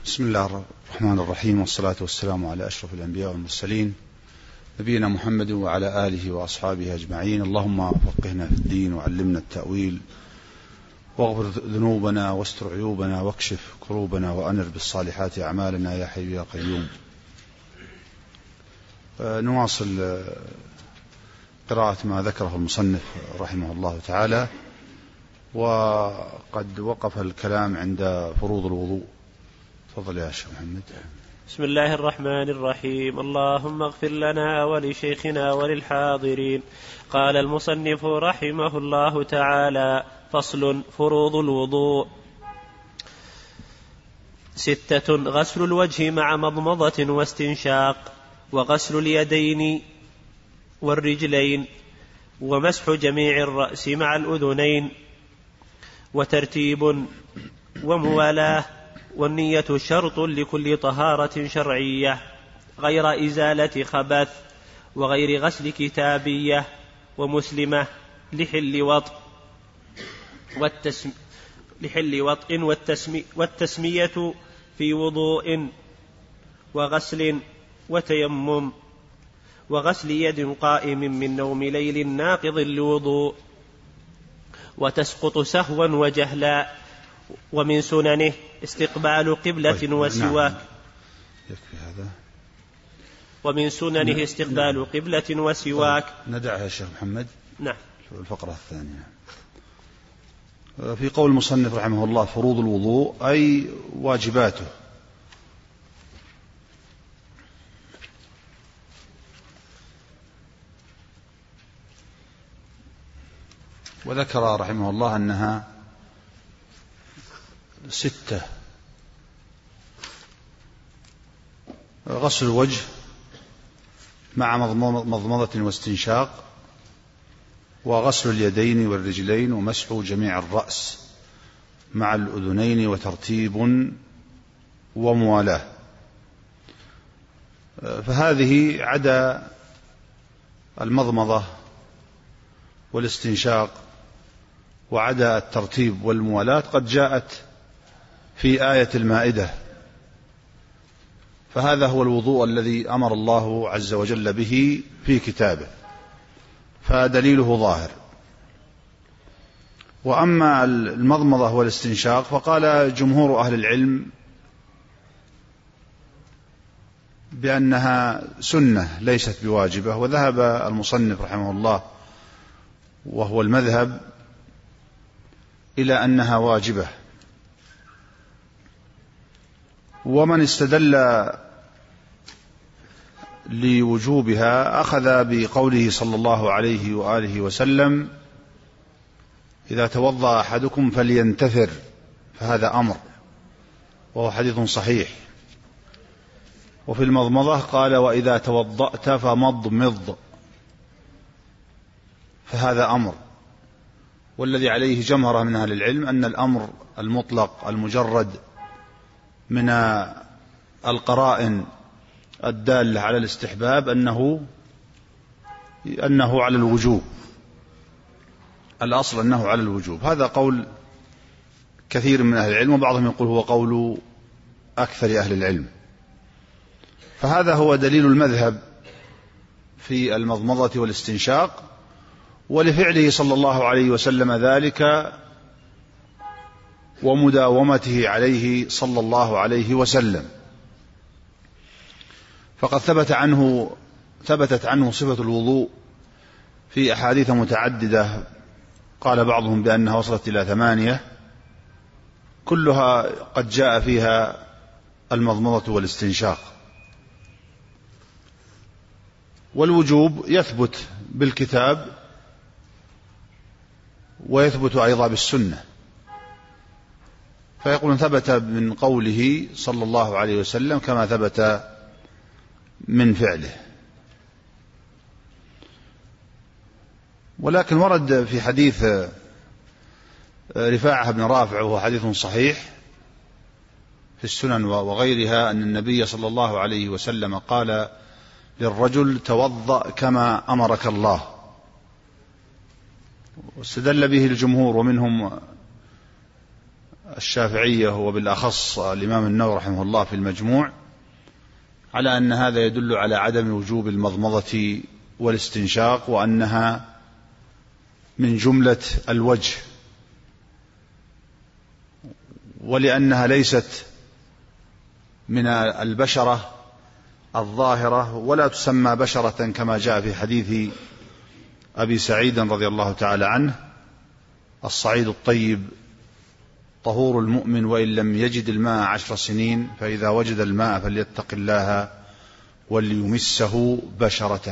بسم الله الرحمن الرحيم، والصلاة والسلام على أشرف الأنبياء والمرسلين نبينا محمد وعلى آله وأصحابه أجمعين. اللهم فقهنا في الدين وعلمنا التأويل، واغفر ذنوبنا واستر عيوبنا واكشف كروبنا وأنر بالصالحات أعمالنا يا حي يا قيوم. نواصل قراءة ما ذكره المصنف رحمه الله تعالى، وقد وقف الكلام عند فروض الوضوء. تفضل يا شيخ محمد. بسم الله الرحمن الرحيم. اللهم اغفر لنا ولشيخنا وللحاضرين. قال المصنف رحمه الله تعالى: فصل: فروض الوضوء 6: غسل الوجه مع مضمضة واستنشاق، وغسل اليدين والرجلين، ومسح جميع الرأس مع الأذنين، وترتيب وموالاة، والنية شرط لكل طهارة شرعية غير إزالة خبث، وغير غسل كتابية ومسلمة لحل وطء والتسمية في وضوء وغسل وتيمم، وغسل يد قائم من نوم ليل ناقض للوضوء، وتسقط سهوا وجهلا. ومن سننه استقبال قبلة وسواك. يكفي هذا. ومن سننه استقبال قبلة وسواك. ندعها يا شيخ محمد. نعم. الفقرة الثانية في قول المصنف رحمه الله: فروض الوضوء أي واجباته. وذكر رحمه الله أنها 6: غسل الوجه مع مضمضة واستنشاق، وغسل اليدين والرجلين، ومسح جميع الرأس مع الأذنين، وترتيب وموالاة. فهذه عدا المضمضة والاستنشاق وعدا الترتيب والموالاة قد جاءت في آية المائدة، فهذا هو الوضوء الذي أمر الله عز وجل به في كتابه، فدليله ظاهر. وأما المضمضة والاستنشاق فقال جمهور أهل العلم بأنها سنة ليست بواجبة، وذهب المصنف رحمه الله وهو المذهب إلى أنها واجبة. ومن استدل لوجوبها أخذ بقوله صلى الله عليه وآله وسلم: إذا توضأ أحدكم فلينتثر، فهذا أمر، وهو حديث صحيح. وفي المضمضة قال: وإذا توضأت فمضمض، فهذا أمر. والذي عليه جمهرة من أهل العلم أن الأمر المطلق المجرد من القرائن الدالة على الاستحباب أنه على الوجوب، الأصل أنه على الوجوب. هذا قول كثير من أهل العلم، وبعضهم يقول هو قول أكثر أهل العلم. فهذا هو دليل المذهب في المضمضة والاستنشاق، ولفعله صلى الله عليه وسلم ذلك ومداومته عليه صلى الله عليه وسلم. فقد ثبتت عنه صفة الوضوء في أحاديث متعددة، قال بعضهم بأنها وصلت إلى 8، كلها قد جاء فيها المضمضة والاستنشاق. والوجوب يثبت بالكتاب ويثبت أيضا بالسنة، فيقول ثبت من قوله صلى الله عليه وسلم كما ثبت من فعله. ولكن ورد في حديث رفاعة بن رافع وهو حديث صحيح في السنن وغيرها أن النبي صلى الله عليه وسلم قال للرجل: توضأ كما أمرك الله. واستدل به الجمهور، ومنهم الشافعية وبالأخص الإمام النووي رحمه الله في المجموع على أن هذا يدل على عدم وجوب المضمضة والاستنشاق، وأنها من جملة الوجه، ولأنها ليست من البشرة الظاهرة ولا تسمى بشرة كما جاء في حديث أبي سعيد رضي الله تعالى عنه: الصعيد الطيب طهور المؤمن وإن لم يجد الماء 10 سنين، فإذا وجد الماء فليتق الله وليمسه بشرته.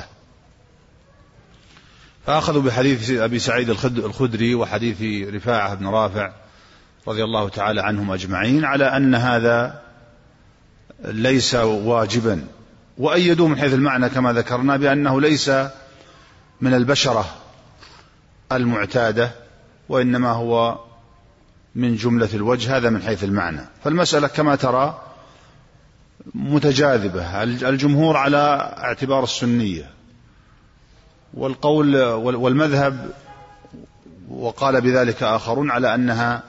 فأخذوا بحديث أبي سعيد الخدري وحديث رفاعة بن رافع رضي الله تعالى عنهم أجمعين على أن هذا ليس واجبا، وأيدوا من حيث المعنى كما ذكرنا بأنه ليس من البشرة المعتادة، وإنما هو من جملة الوجه، هذا من حيث المعنى. فالمسألة كما ترى متجاذبة، الجمهور على اعتبار السنية، والقول والمذهب وقال بذلك آخرون على أنها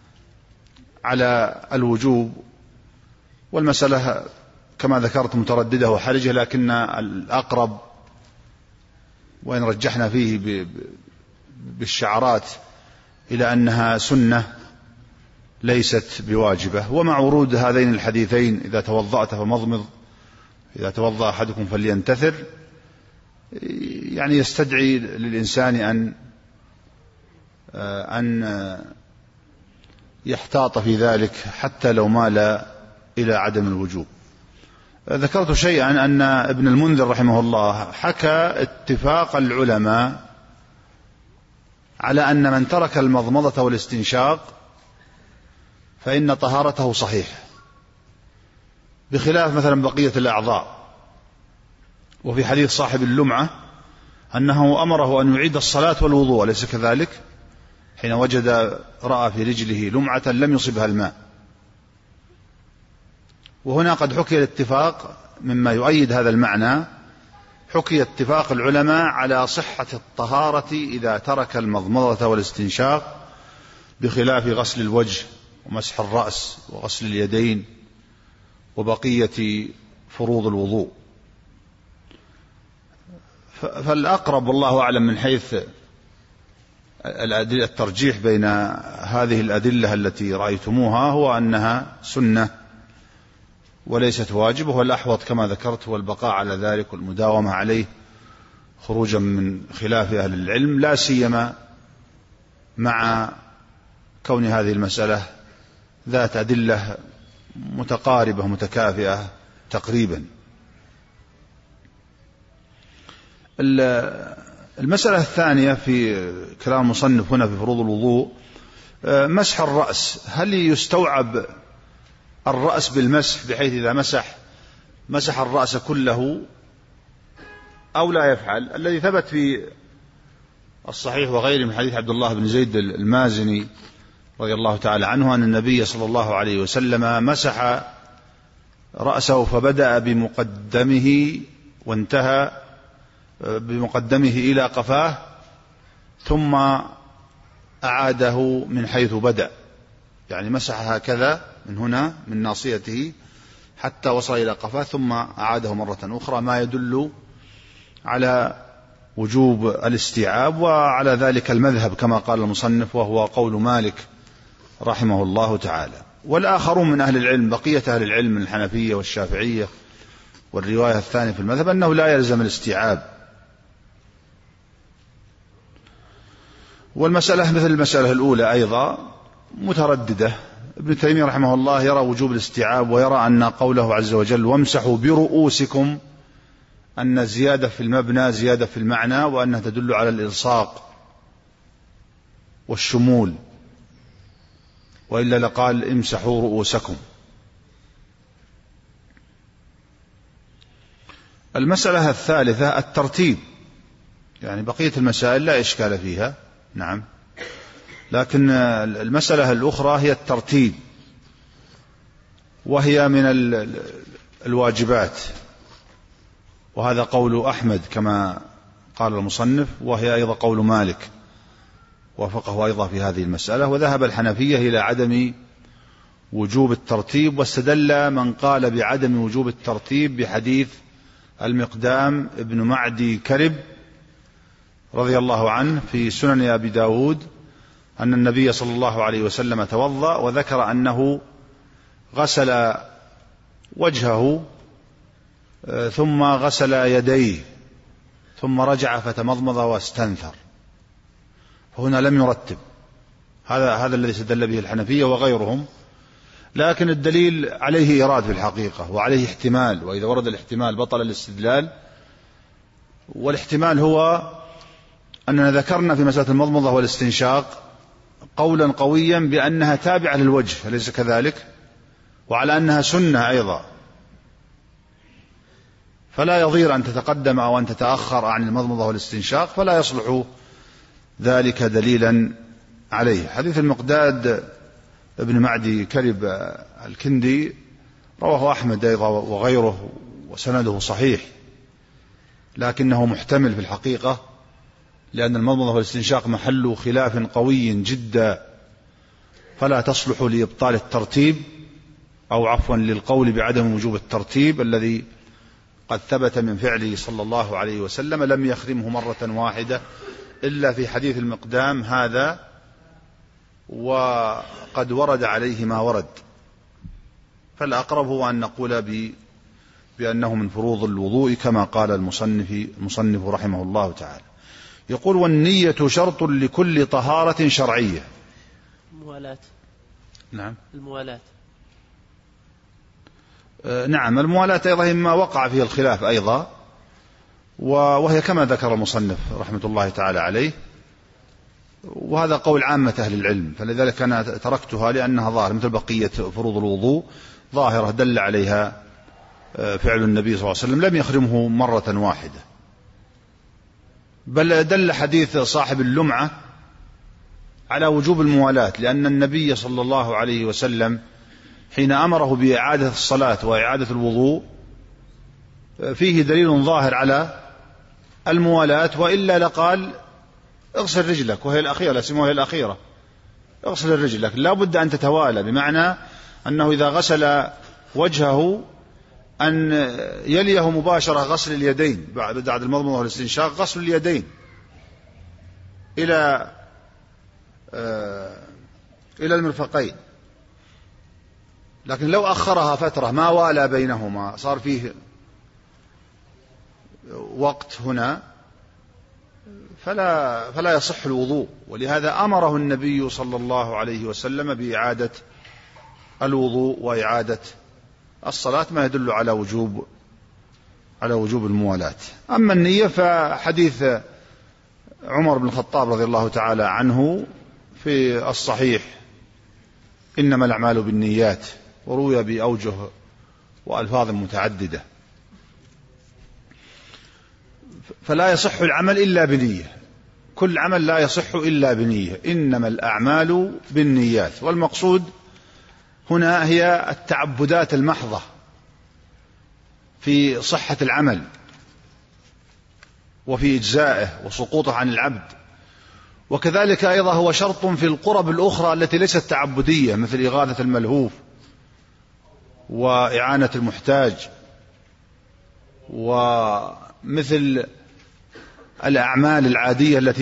على الوجوب، والمسألة كما ذكرت مترددة وحرجة، لكن الأقرب وإن رجحنا فيه بالشعارات إلى أنها سنة ليست بواجبة. ومع ورود هذين الحديثين إذا توضأت فمضمض، إذا توضأ أحدكم فلينتثر، يعني يستدعي للإنسان أن يحتاط في ذلك حتى لو مال إلى عدم الوجوب. ذكرت شيئا أن ابن المنذر رحمه الله حكى اتفاق العلماء على أن من ترك المضمضة والاستنشاق فإن طهارته صحيحة، بخلاف مثلا بقية الأعضاء. وفي حديث صاحب اللمعة أنه أمره أن يعيد الصلاة والوضوء، أليس كذلك؟ حين رأى في رجله لمعة لم يصبها الماء. وهنا قد حكي الاتفاق مما يؤيد هذا المعنى، حكي اتفاق العلماء على صحة الطهارة إذا ترك المضمضة والاستنشاق، بخلاف غسل الوجه ومسح الرأس وغسل اليدين وبقية فروض الوضوء. فالأقرب والله أعلم من حيث الترجيح بين هذه الأدلة التي رأيتموها هو أنها سنة وليست واجبة، والأحوط كما ذكرت هو البقاء على ذلك والمداومة عليه، خروجا من خلاف أهل العلم، لا سيما مع كون هذه المسألة ذات أدلة متقاربة متكافئة تقريبا. المسألة الثانية في كلام المصنف هنا في فروض الوضوء مسح الرأس. هل يستوعب الرأس بالمسح بحيث إذا مسح الرأس كله أو لا يفعل؟ الذي ثبت في الصحيح وغيره من حديث عبد الله بن زيد المازني رضي الله تعالى عنه أن النبي صلى الله عليه وسلم مسح رأسه فبدأ بمقدمه وانتهى بمقدمه إلى قفاه، ثم أعاده من حيث بدأ، يعني مسح هكذا من هنا من ناصيته حتى وصل إلى قفاه ثم أعاده مرة أخرى، ما يدل على وجوب الاستيعاب، وعلى ذلك المذهب كما قال المصنف، وهو قول مالك رحمه الله تعالى. والآخرون من أهل العلم، بقية أهل العلم من الحنفية والشافعية والرواية الثانية في المذهب، أنه لا يلزم الاستيعاب. والمسألة مثل المسألة الأولى أيضا مترددة. ابن تيمية رحمه الله يرى وجوب الاستيعاب، ويرى أن قوله عز وجل وامسحوا برؤوسكم أن زيادة في المبنى زيادة في المعنى، وأنها تدل على الإلصاق والشمول، وإلا لقال امسحوا رؤوسكم. المسألة الثالثة الترتيب، يعني بقية المسائل لا إشكال فيها، نعم، لكن المسألة الأخرى هي الترتيب، وهي من الواجبات، وهذا قول أحمد كما قال المصنف، وهي أيضا قول مالك وافقه أيضا في هذه المسألة. وذهب الحنفية إلى عدم وجوب الترتيب، واستدل من قال بعدم وجوب الترتيب بحديث المقدام ابن معدي كرب رضي الله عنه في سنن أبي داود أن النبي صلى الله عليه وسلم توضأ وذكر أنه غسل وجهه ثم غسل يديه ثم رجع فتمضمض واستنثر، فهنا لم يرتب. هذا الذي استدل به الحنفية وغيرهم، لكن الدليل عليه إيراد في الحقيقة وعليه احتمال، وإذا ورد الاحتمال بطل الاستدلال. والاحتمال هو أننا ذكرنا في مسألة المضمضة والاستنشاق قولا قويا بأنها تابعة للوجه، أليس كذلك؟ وعلى أنها سنة أيضا، فلا يضير أن تتقدم أو أن تتأخر عن المضمضة والاستنشاق، فلا يصلح ذلك دليلا عليه. حديث المقداد ابن معدي كرب الكندي رواه أحمد أيضا وغيره وسنده صحيح، لكنه محتمل في الحقيقة، لأن المضمضة والاستنشاق محل خلاف قوي جدا، فلا تصلح لإبطال الترتيب أو عفوا للقول بعدم وجوب الترتيب الذي قد ثبت من فعله صلى الله عليه وسلم، لم يخرمه مرة واحدة إلا في حديث المقدام هذا، وقد ورد عليه ما ورد. فالأقرب هو أن نقول بأنه من فروض الوضوء كما قال المصنف رحمه الله تعالى. يقول: والنية شرط لكل طهارة شرعية. الموالاة. نعم، الموالاة. نعم، الموالاة أيضا ما وقع فيه الخلاف أيضا، وهي كما ذكر المصنف رحمة الله تعالى عليه، وهذا قول عامة أهل العلم، فلذلك أنا تركتها لأنها ظاهرة مثل بقية فروض الوضوء، ظاهرة دل عليها فعل النبي صلى الله عليه وسلم، لم يخرمه مرة واحدة. بل دل حديث صاحب اللمعة على وجوب الموالاة، لأن النبي صلى الله عليه وسلم حين أمره بإعادة الصلاة وإعادة الوضوء فيه دليل ظاهر على الموالاة، وإلا لقال: اغسل رجلك، وهي الأخيرة، لا سموها هي الأخيرة، اغسل رجلك، لا بد أن تتوالى، بمعنى أنه إذا غسل وجهه أن يليه مباشرة غسل اليدين بعد المضمضة والاستنشاق، غسل اليدين إلى المرفقين. لكن لو أخرها فترة ما والى بينهما، صار فيه وقت هنا، فلا يصح الوضوء. ولهذا أمره النبي صلى الله عليه وسلم بإعادة الوضوء وإعادة الصلاة، ما يدل على وجوب الموالاة. أما النية فحديث عمر بن الخطاب رضي الله تعالى عنه في الصحيح: إنما الأعمال بالنيات، وروي بأوجه وألفاظ متعددة، فلا يصح العمل إلا بنية، كل عمل لا يصح إلا بنية، إنما الأعمال بالنيات. والمقصود هنا هي التعبدات المحضة في صحة العمل وفي إجزائه وسقوطه عن العبد، وكذلك أيضا هو شرط في القرب الأخرى التي ليست تعبدية، مثل إغاثة الملهوف وإعانة المحتاج، ومثل الأعمال العادية التي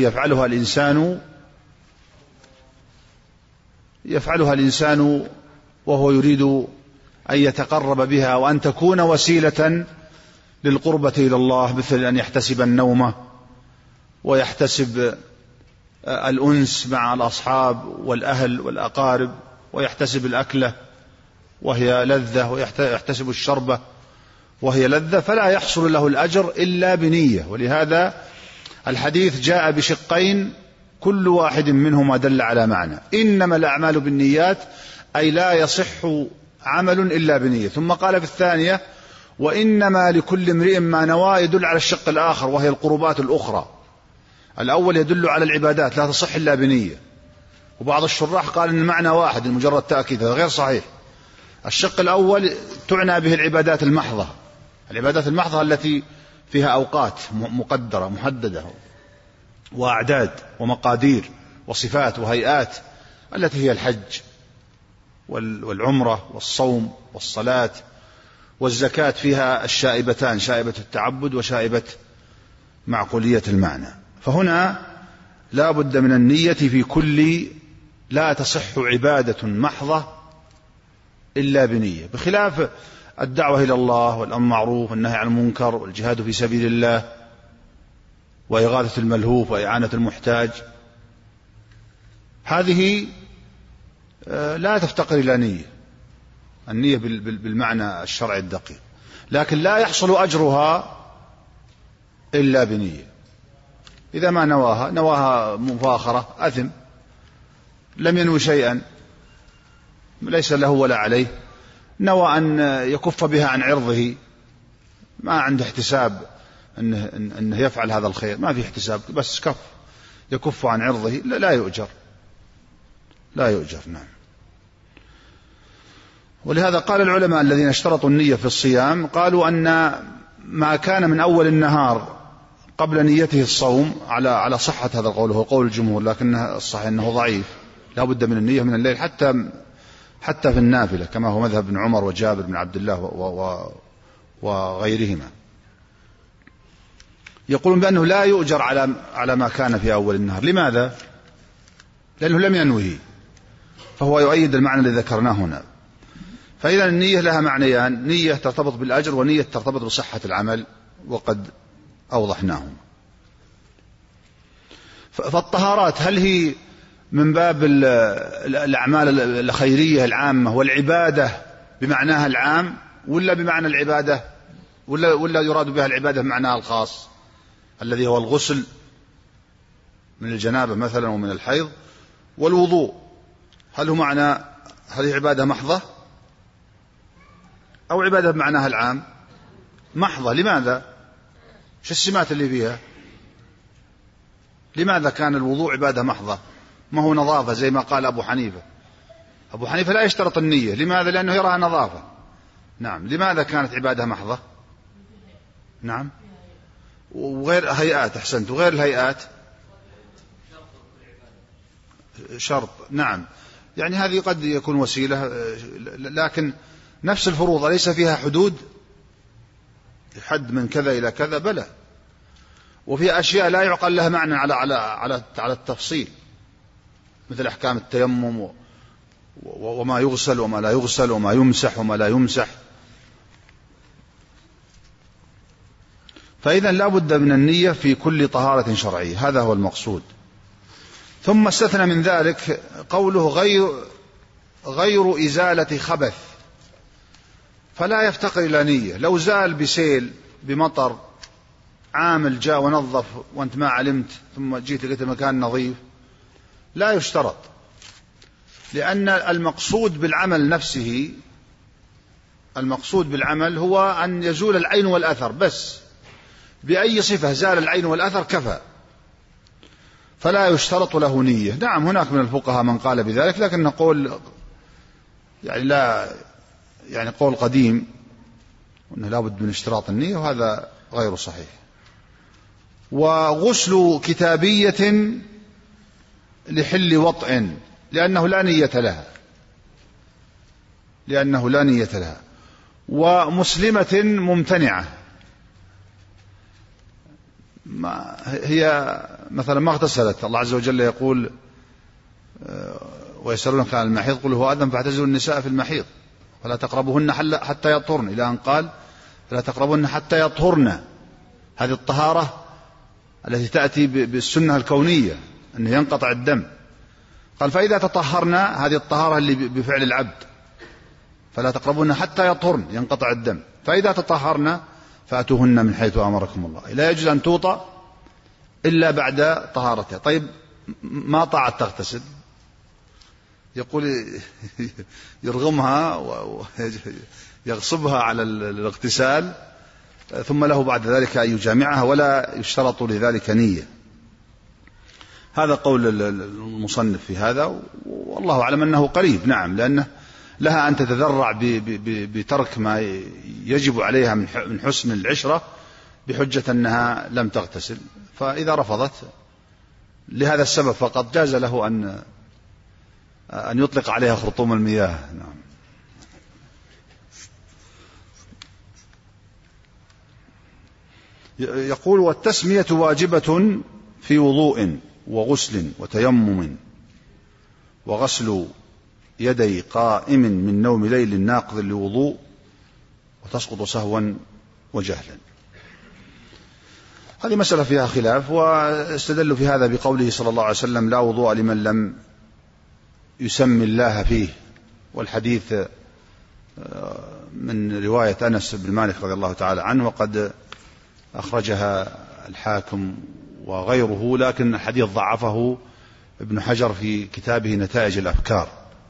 يفعلها الإنسان وهو يريد أن يتقرب بها وأن تكون وسيلة للقربة إلى الله، مثل أن يحتسب النوم ويحتسب الأنس مع الأصحاب والأهل والأقارب، ويحتسب الأكلة وهي لذة، ويحتسب الشربة وهي لذة، فلا يحصل له الأجر إلا بنية. ولهذا الحديث جاء بشقين كل واحد منهما دل على معنى: إنما الأعمال بالنيات، أي لا يصح عمل إلا بنية. ثم قال في الثانية: وإنما لكل امرئ ما نوى، يدل على الشق الآخر وهي القربات الأخرى. الأول يدل على العبادات لا تصح إلا بنية، وبعض الشراح قال إن المعنى واحد مجرد تأكيد، هذا غير صحيح. الشق الأول تعنى به العبادات المحضة، العبادات المحضة التي فيها أوقات مقدرة محددة وأعداد ومقادير وصفات وهيئات، التي هي الحج والعمرة والصوم والصلاة والزكاة فيها الشائبتان، شائبة التعبد وشائبة معقولية المعنى. فهنا لا بد من النية في كل، لا تصح عبادة محضة إلا بنية، بخلاف الدعوة إلى الله والأمر بالمعروف والنهي عن المنكر والجهاد في سبيل الله وإغاثة الملهوف وإعانة المحتاج، هذه لا تفتقر إلى نية، النية بالمعنى الشرعي الدقيق، لكن لا يحصل أجرها إلا بنية. إذا ما نواها مفاخرة أثم، لم ينوي شيئا ليس له ولا عليه، نوى أن يكف بها عن عرضه، ما عنده احتساب أنه يفعل هذا الخير، ما في احتساب، بس يكف عن عرضه، لا يؤجر، لا يؤجر. نعم. ولهذا قال العلماء الذين اشترطوا النية في الصيام، قالوا أن ما كان من أول النهار قبل نيته الصوم على صحة هذا القول، هو قول الجمهور، لكن الصحيح أنه ضعيف، لا بد من النية من الليل حتى في النافلة، كما هو مذهب ابن عمر وجابر بن عبد الله وغيرهما. يقولون بأنه لا يؤجر على ما كان في أول النهار. لماذا؟ لأنه لم ينوه، فهو يؤيد المعنى الذي ذكرناه هنا. فإذا النية لها معنيان، نية ترتبط بالأجر ونية ترتبط بصحة العمل، وقد أوضحناهم. فالطهارات هل هي من باب الأعمال الخيرية العامة والعبادة بمعناها العام، ولا بمعنى العبادة، ولا يراد بها العبادة بمعناها الخاص الذي هو الغسل من الجنابة مثلا ومن الحيض والوضوء؟ هل هي عبادة محضة أو عبادة بمعناها العام؟ محضة. لماذا؟ شو السمات اللي فيها؟ لماذا كان الوضوء عبادة محضة؟ ما هو نظافة زي ما قال أبو حنيفة. أبو حنيفة لا يشترط النية. لماذا؟ لأنه يراها نظافة. نعم. لماذا كانت عبادة محضة؟ نعم. وغير هيئات، أحسنت، وغير الهيئات شرط. نعم. يعني هذه قد يكون وسيلة، لكن نفس الفروض ليس فيها حدود، حد من كذا إلى كذا، بلى. وفي أشياء لا يعقل لها معنى على التفصيل، مثل أحكام التيمم وما يغسل وما لا يغسل وما يمسح وما لا يمسح. فإذا لا بد من النية في كل طهارة شرعية، هذا هو المقصود. ثم استثنى من ذلك قوله غير إزالة خبث، فلا يفتقر إلى نية. لو زال بسيل بمطر، عامل جاء ونظف وأنت ما علمت، ثم جيت لقيت المكان نظيف، لا يشترط، لأن المقصود بالعمل نفسه، المقصود بالعمل هو أن يزول العين والأثر بس، بأي صفة زال العين والأثر كفى، فلا يشترط له نية. نعم، هناك من الفقهاء من قال بذلك، لكن نقول يعني قول قديم أنه لا بد من اشتراط النية، وهذا غير صحيح. وغسل كتابية لحل وطء، لأنه لا نية لها، ومسلمة ممتنعة، هي مثلا ما اغتسلت، الله عز وجل يقول ويسألونك عن المحيض قل هو أذى فاعتزلوا النساء في المحيض فلا تقربوهن حتى يطهرن، إلى أن قال فلا تقربوهن حتى يطهرن. هذه الطهارة التي تأتي بالسنة الكونية أنه ينقطع الدم. قال فإذا تطهرنا، هذه الطهارة اللي بفعل العبد، فلا تقربوهن حتى يطهرن، ينقطع الدم. فإذا تطهرنا فأتوهن من حيث أمركم الله. لا يجوز أن توطأ إلا بعد طهارتها. طيب ما طاعت تغتسل، يقول يرغمها ويغصبها على الاغتسال، ثم له بعد ذلك أن يجامعها، ولا يشترط لذلك نية. هذا قول المصنف في هذا، والله أعلم أنه قريب. نعم، لأنه لها أن تتذرع بترك ما يجب عليها من حسن العشرة بحجة أنها لم تغتسل، فإذا رفضت لهذا السبب فقط جاز له أن يطلق عليها خرطوم المياه. نعم. يقول: والتسمية واجبة في وضوء وغسل وتيمم وغسل يدي قائم من نوم ليل ناقض لوضوء، وتسقط سهوا وجهلا. هذه مسألة فيها خلاف، واستدلوا في هذا بقوله صلى الله عليه وسلم: لا وضوء لمن لم يسمي الله فيه، والحديث من رواية أنس بن مالك رضي الله تعالى عنه، وقد أخرجها الحاكم وغيره، لكن الحديث ضعفه ابن حجر في كتابه نتائج الأفكار،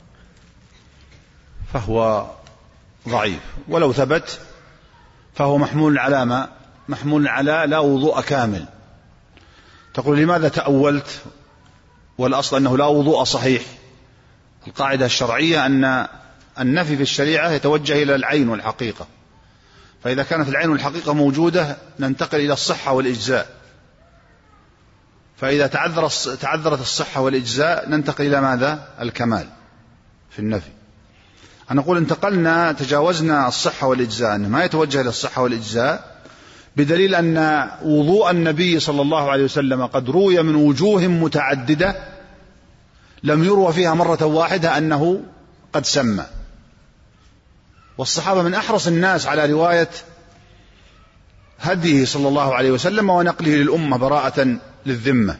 فهو ضعيف، ولو ثبت فهو محمول على ما؟ محمول على لا وضوء كامل. تقول: لماذا تأولت والأصل أنه لا وضوء صحيح؟ القاعدة الشرعية أن النفي في الشريعة يتوجه إلى العين والحقيقة، فإذا كانت العين والحقيقة موجودة ننتقل إلى الصحة والإجزاء، فإذا تعذرت الصحة والإجزاء ننتقل إلى ماذا؟ الكمال في النفي. أنا أقول انتقلنا، تجاوزنا الصحة والإجزاء، أنه ما يتوجه إلى الصحة والإجزاء، بدليل أن وضوء النبي صلى الله عليه وسلم قد روي من وجوه متعددة لم يروى فيها مرة واحدة أنه قد سمى، والصحابة من أحرص الناس على رواية هديه صلى الله عليه وسلم ونقله للأمة براءة للذمة.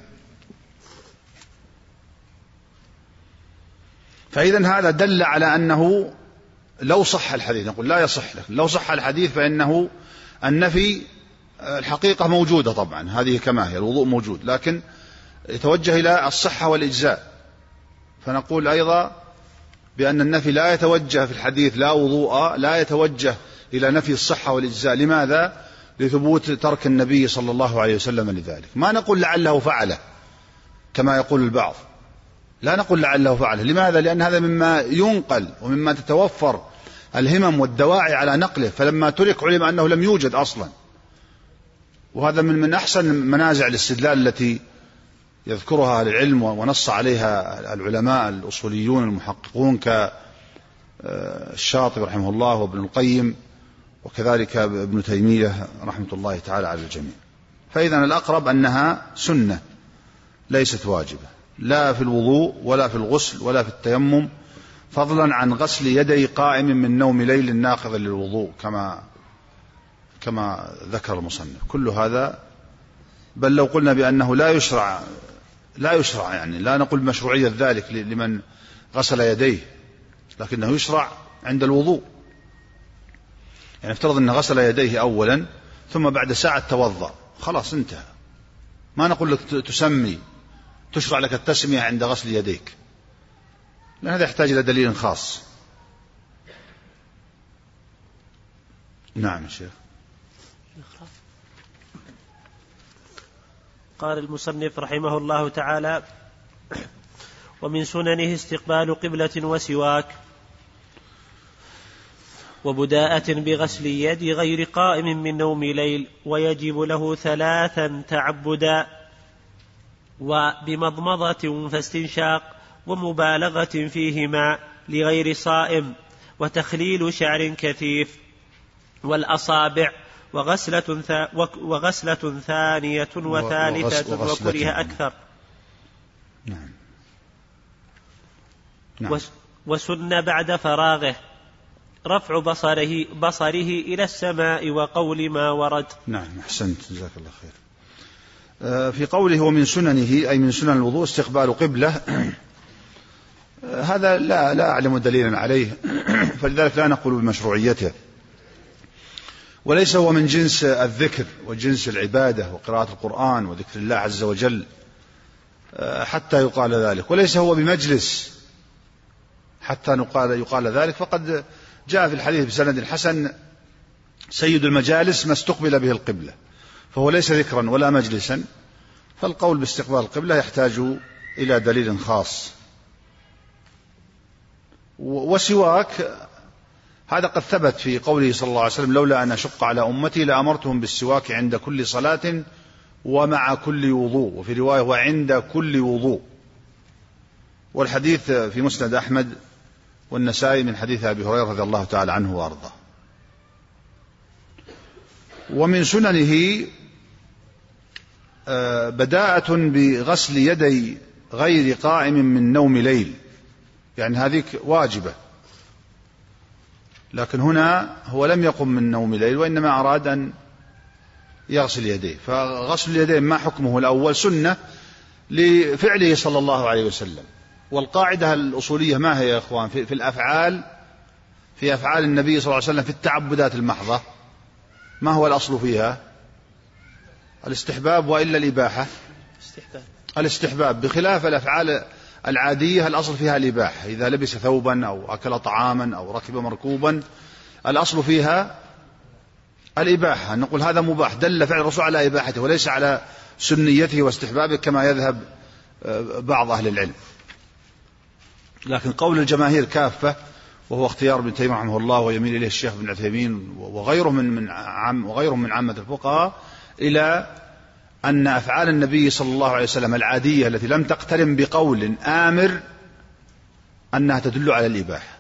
فإذا هذا دل على أنه لو صح الحديث، نقول لا يصح لك، لو صح الحديث فإنه النفي الحقيقة موجودة طبعا، هذه كما هي، الوضوء موجود، لكن يتوجه إلى الصحة والإجزاء. فنقول أيضا بأن النفي لا يتوجه في الحديث لا وضوء، لا يتوجه إلى نفي الصحة والإجزاء. لماذا؟ لثبوت ترك النبي صلى الله عليه وسلم لذلك. ما نقول لعله فعله كما يقول البعض، لا نقول لعله فعله. لماذا؟ لأن هذا مما ينقل ومما تتوفر الهمم والدواعي على نقله، فلما ترك علم أنه لم يوجد أصلا. وهذا من أحسن منازع الاستدلال التي يذكرها أهل العلم ونص عليها العلماء الأصوليون المحققون كالشاطبي رحمه الله وابن القيم، وكذلك ابن تيمية رحمة الله تعالى على الجميع. فإذا الأقرب أنها سنة ليست واجبة، لا في الوضوء ولا في الغسل ولا في التيمم، فضلا عن غسل يدي قائم من نوم ليل ناقض للوضوء كما ذكر المصنف. كل هذا، بل لو قلنا بأنه لا يشرع يعني لا نقول مشروعية ذلك لمن غسل يديه، لكنه يشرع عند الوضوء. يعني افترض أنه غسل يديه أولا ثم بعد ساعة توضأ، خلاص انتهى. ما نقول لك تشرع لك التسمية عند غسل يديك، لأن هذا يحتاج إلى دليل خاص. نعم يا شيخ. قال المصنف رحمه الله تعالى: ومن سننه استقبال قبلة وسواك وبداءة بغسل يد غير قائم من نوم ليل، ويجب له 3 تعبدا، وبمضمضة فاستنشاق، ومبالغة فيهما لغير صائم، وتخليل شعر كثيف، والأصابع، وغسلة ثانية وثالثة وكره أكثر. نعم. وسن بعد فراغه رفع بصره إلى السماء وقول ما ورد. نعم، أحسنت، جزاك الله خير. في قوله ومن سننه أي من سنن الوضوء استقبال قبلة، هذا لا أعلم دليلا عليه، فلذلك لا نقول بمشروعيته، وليس هو من جنس الذكر وجنس العبادة وقراءة القرآن وذكر الله عز وجل حتى يقال ذلك، وليس هو بمجلس حتى يقال ذلك. فقد جاء في الحديث بسند حسن: سيد المجالس ما استقبل به القبلة، فهو ليس ذكرا ولا مجلسا، فالقول باستقبال القبلة يحتاج إلى دليل خاص. وسواك هذا قد ثبت في قوله صلى الله عليه وسلم: لولا أن أشق على أمتي لأمرتهم بالسواك عند كل صلاة ومع كل وضوء، وفي رواية وعند كل وضوء. والحديث في مسند أحمد والنسائي من حديث أبي هريرة رضي الله تعالى عنه وأرضاه. ومن سننه بداءة بغسل يدي غير قائم من نوم ليل، يعني هذه واجبة، لكن هنا هو لم يقم من نوم ليل وإنما أراد أن يغسل يديه، فغسل اليدين ما حكمه الأول؟ سنة لفعله صلى الله عليه وسلم. والقاعدة الأصولية ما هي يا إخوان في الأفعال، في أفعال النبي صلى الله عليه وسلم في التعبدات المحضة، ما هو الأصل فيها؟ الاستحباب، وإلا الإباحة؟ الاستحباب، بخلاف الأفعال العادية الأصل فيها الإباحة. إذا لبس ثوبا أو أكل طعاما أو ركب مركوبا الأصل فيها الإباحة، نقول هذا مباح، دل فعل الرسول على إباحته وليس على سنيته واستحبابه كما يذهب بعض أهل العلم. لكن قول الجماهير كافة، وهو اختيار ابن تيمية رحمه الله ويميل إليه الشيخ ابن عثيمين وغيرهم من عامة الفقهاء، إلى أن أفعال النبي صلى الله عليه وسلم العادية التي لم تقترن بقول آمر أنها تدل على الإباحة،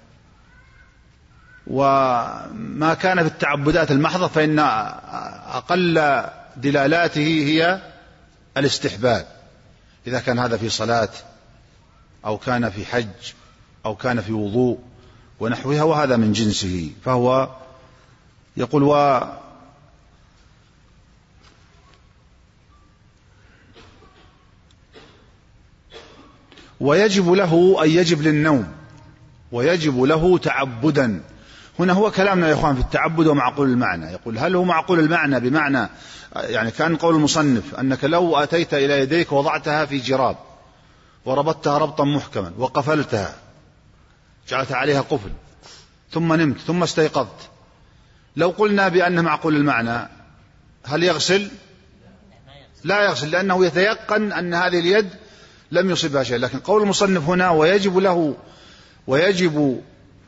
وما كان في التعبدات المحضة فإن أقل دلالاته هي الاستحباب، إذا كان هذا في صلاة أو كان في حج أو كان في وضوء ونحوها، وهذا من جنسه. فهو يقول ويجب له أن يجب للنوم، ويجب له تعبدا. هنا هو كلامنا يا إخوان في التعبد ومعقول المعنى. يقول هل هو معقول المعنى بمعنى، يعني كان قول المصنف أنك لو أتيت إلى يديك وضعتها في جراب وربطتها ربطا محكما وقفلتها، جعلت عليها قفل، ثم نمت ثم استيقظت، لو قلنا بأنه معقول المعنى هل يغسل؟ لا يغسل، لأنه يتيقن أن هذه اليد لم يصبها شيء. لكن قول المصنف هنا ويجب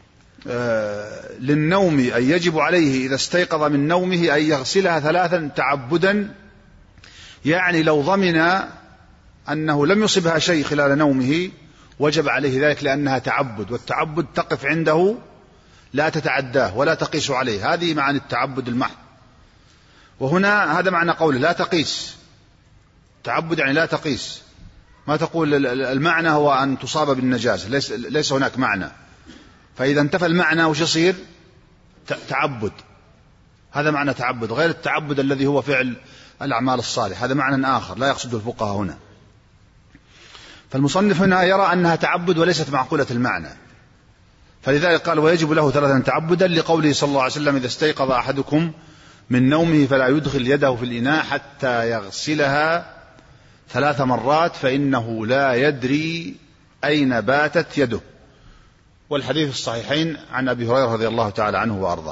للنوم أن يجب عليه إذا استيقظ من نومه أن يغسلها 3 تعبدا، يعني لو ضمن أنه لم يصبها شيء خلال نومه وجب عليه ذلك، لأنها تعبد، والتعبد تقف عنده لا تتعداه ولا تقيس عليه، هذه معنى التعبد المحض. وهنا هذا معنى قوله لا تقيس، تعبد يعني لا تقيس، ما تقول المعنى هو أن تصاب بالنجاسة، ليس هناك معنى، فإذا انتفى المعنى وش يصير؟ تعبد. هذا معنى تعبد، غير التعبد الذي هو فعل الأعمال الصالحة، هذا معنى آخر لا يقصده الفقهاء هنا. فالمصنف هنا يرى أنها تعبد وليست معقولة المعنى، فلذلك قال ويجب له 3 تعبدا، لقوله صلى الله عليه وسلم إذا استيقظ أحدكم من نومه فلا يدخل يده في الإناء حتى يغسلها 3 مرات فإنه لا يدري أين باتت يده. والحديث الصحيحين عن أبي هريرة رضي الله تعالى عنه وأرضاه.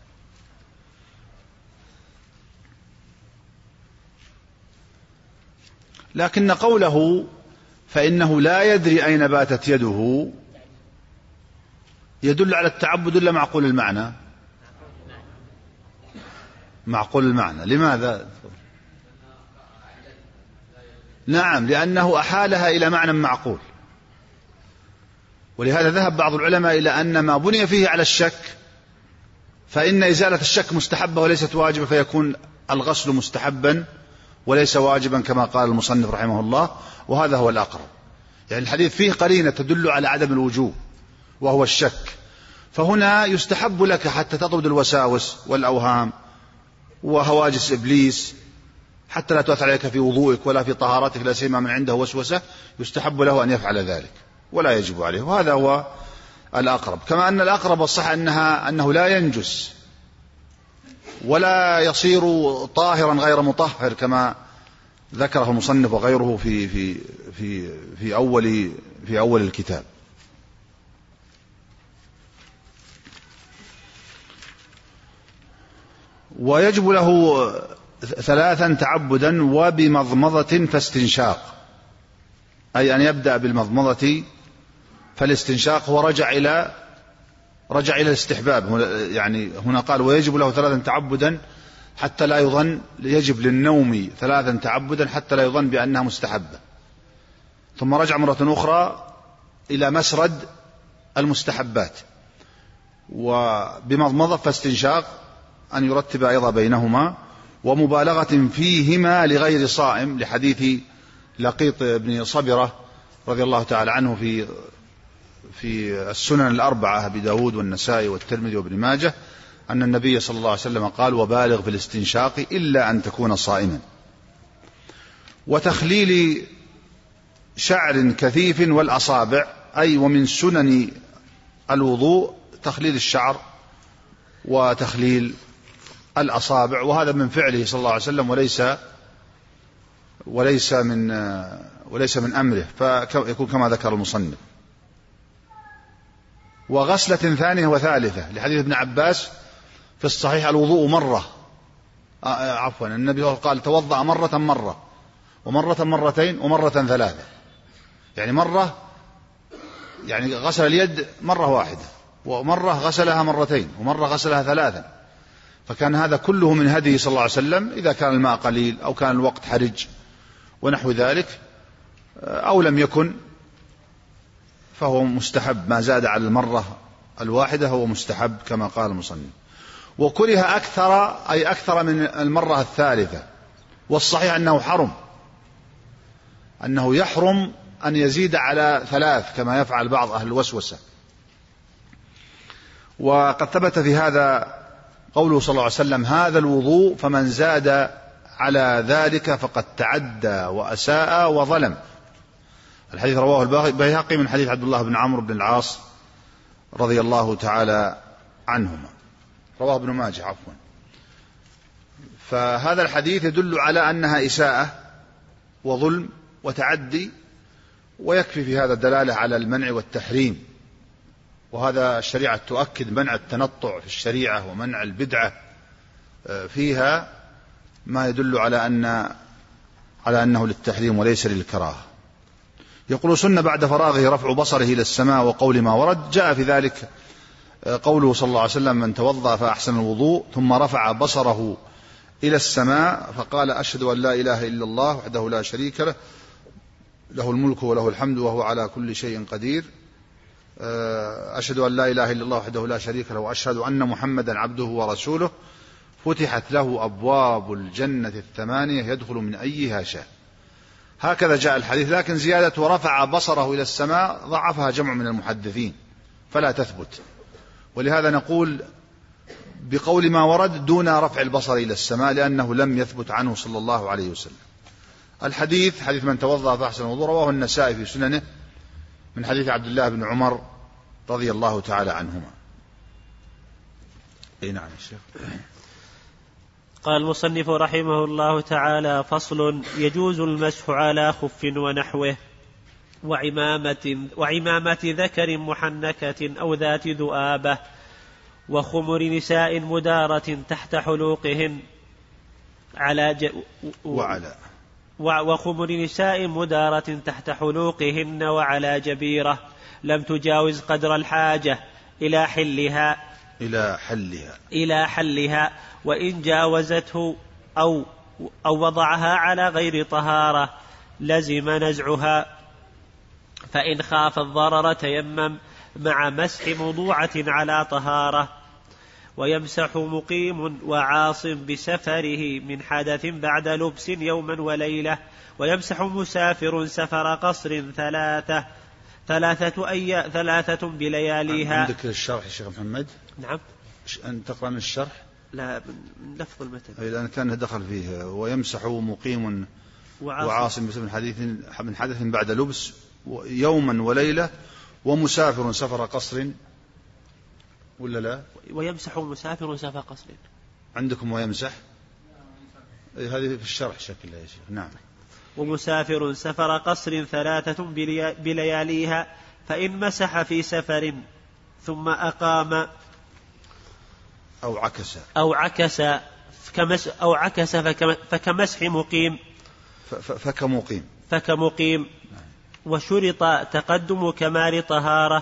لكن قوله فإنه لا يدري أين باتت يده يدل على التعبد ولا معقول المعنى؟ معقول المعنى. لماذا؟ نعم، لأنه أحالها إلى معنى معقول. ولهذا ذهب بعض العلماء إلى أن ما بني فيه على الشك فإن إزالة الشك مستحبة وليست واجبة، فيكون الغسل مستحبا وليس واجبا كما قال المصنف رحمه الله، وهذا هو الأقرب. يعني الحديث فيه قرينة تدل على عدم الوجوب وهو الشك، فهنا يستحب لك حتى تطرد الوساوس والأوهام وهواجس إبليس، حتى لا تؤثر عليك في وضوئك ولا في طهارتك، لا سيما من عنده وسوسة، يستحب له أن يفعل ذلك ولا يجب عليه، وهذا هو الأقرب. كما أن الأقرب والصح أنه لا ينجس ولا يصير طاهرا غير مطهر كما ذكره المصنف وغيره في أول الكتاب. ويجب له 3 تعبدا وبمضمضة فاستنشاق، أي أن يبدأ بالمضمضة فالاستنشاق هو رجع إلى الاستحباب. يعني هنا قال ويجب له 3 تعبدا حتى لا يظن، يجب للنوم 3 تعبدا حتى لا يظن بأنها مستحبة، ثم رجع مرة أخرى إلى مسرد المستحبات، وبمضمضة فاستنشاق أن يرتب أيضا بينهما، ومبالغة فيهما لغير صائم، لحديث لقيط بن صبرة رضي الله تعالى عنه في السنن الأربعة أبي داود والنسائي والترمذي وابن ماجه أن النبي صلى الله عليه وسلم قال: وبالغ في الاستنشاق إلا أن تكون صائما. وتخليل شعر كثيف والأصابع، أي ومن سنن الوضوء تخليل الشعر وتخليل الأصابع، وهذا من فعله صلى الله عليه وسلم وليس من أمره، فيكون كما ذكر المصنف. وغسلة ثانية وثالثة، لحديث ابن عباس في الصحيح: الوضوء مرة، النبي قال: توضأ مرة ومرة مرتين ومرة ثلاثة، يعني مرة يعني غسل اليد مرة واحدة، ومرة غسلها مرتين، ومرة غسلها ثلاثا. فكان هذا كله من هديه صلى الله عليه وسلم، إذا كان الماء قليل أو كان الوقت حرج ونحو ذلك، أو لم يكن، فهو مستحب. ما زاد على المرة الواحدة هو مستحب كما قال المصنف. وكره أكثر من المرة الثالثة، والصحيح أنه يحرم أن يزيد على 3 كما يفعل بعض أهل الوسوسة. وقد ثبت في هذا قوله صلى الله عليه وسلم: هذا الوضوء فمن زاد على ذلك فقد تعدى وأساء وظلم. الحديث رواه البيهقي من حديث عبد الله بن عمرو بن العاص رضي الله تعالى عنهما، رواه ابن ماجه عفوا. فهذا الحديث يدل على أنها إساءة وظلم وتعدي، ويكفي في هذا الدلالة على المنع والتحريم. وهذا الشريعة تؤكد منع التنطع في الشريعة ومنع البدعة فيها، ما يدل على أنه للتحريم وليس للكراهة. يقول: سن بعد فراغه رفع بصره إلى السماء وقول ما ورد. جاء في ذلك قوله صلى الله عليه وسلم: من توضأ فأحسن الوضوء ثم رفع بصره إلى السماء فقال: أشهد أن لا إله إلا الله وحده لا شريك له، له الملك وله الحمد وهو على كل شيء قدير، أشهد أن لا إله إلا الله وحده لا شريك له وأشهد أن محمدا عبده ورسوله، فتحت له أبواب الجنة 8 يدخل من أيها شاء. هكذا جاء الحديث، لكن زيادة ورفع بصره إلى السماء ضعفها جمع من المحدثين فلا تثبت، ولهذا نقول بقول ما ورد دون رفع البصر إلى السماء، لأنه لم يثبت عنه صلى الله عليه وسلم. الحديث حديث من توضأ فأحسن الوضوء رواه النسائي في سننه من حديث عبد الله بن عمر رضي الله تعالى عنهما. نعم الشيخ. قال المصنف رحمه الله تعالى: فصل: يجوز المسح على خف ونحوه وعمامة ذكر محنكة أو ذات ذؤابة وخمر نساء مدارة تحت حلوقهن وخمر نساء مدارة تحت حلوقهن وعلى جبيرة لم تجاوز قدر الحاجة إلى حلها وإن جاوزته أو وضعها على غير طهارة لزم نزعها، فإن خاف الضرر تيمم مع مسح موضوعة على طهارة. ويمسح مقيم وعاص بسفره من حدث بعد لبس يوما وليلة. ويمسح مسافر سفر قصر 3 بلياليها. عندك الشرح يا شيخ محمد؟ نعم. أن تقرأ من الشرح؟ لا، من لفظ المتن. إذا كان دخل فيه ويمسح مقيم وعاص من حدث بعد لبس يوما وليلة ومسافر سفر قصر، ولا لا؟ ويمسح مسافر سفر قصر عندكم ويمسح؟ هذه في الشرح شكلها يا شيخ. نعم. ومسافر سفر قصر 3 بلياليها، فإن مسح في سفر ثم أقام أو عكس فكمسح مقيم فكمقيم. وشرط تقدم كمال طهارة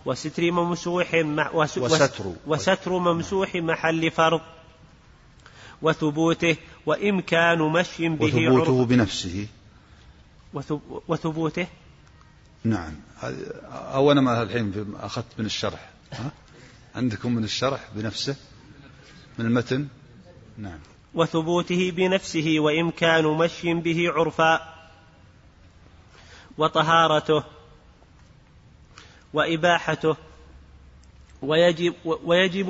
وستر ممسوح محل فرض وثبوته وإمكان مشي به وثبوته بنفسه نعم. أو أنا ما الحين أخذت من الشرح، عندكم من الشرح بنفسه من المتن. نعم. وثبوته بنفسه وإمكان مشي به عرفا، وطهارته وإباحته، ويجب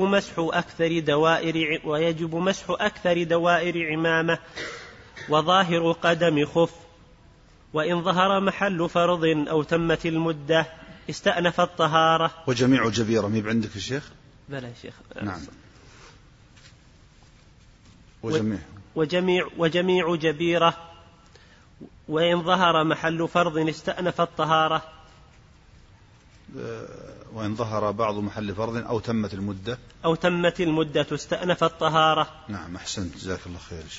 مسح أكثر دوائر عمامة، وظاهر قدم خف، وإن ظهر محل فرض أو تمت المدة استأنف الطهارة. وجميع جبيرة ميب عندك الشيخ؟ بلى شيخ. نعم. وجميع جبيرة، وإن ظهر محل فرض استأنف الطهارة. وإن ظهر بعض محل فرض أو تمت المدة استأنف الطهارة. نعم، أحسنت، جزاك الله خير شيخ.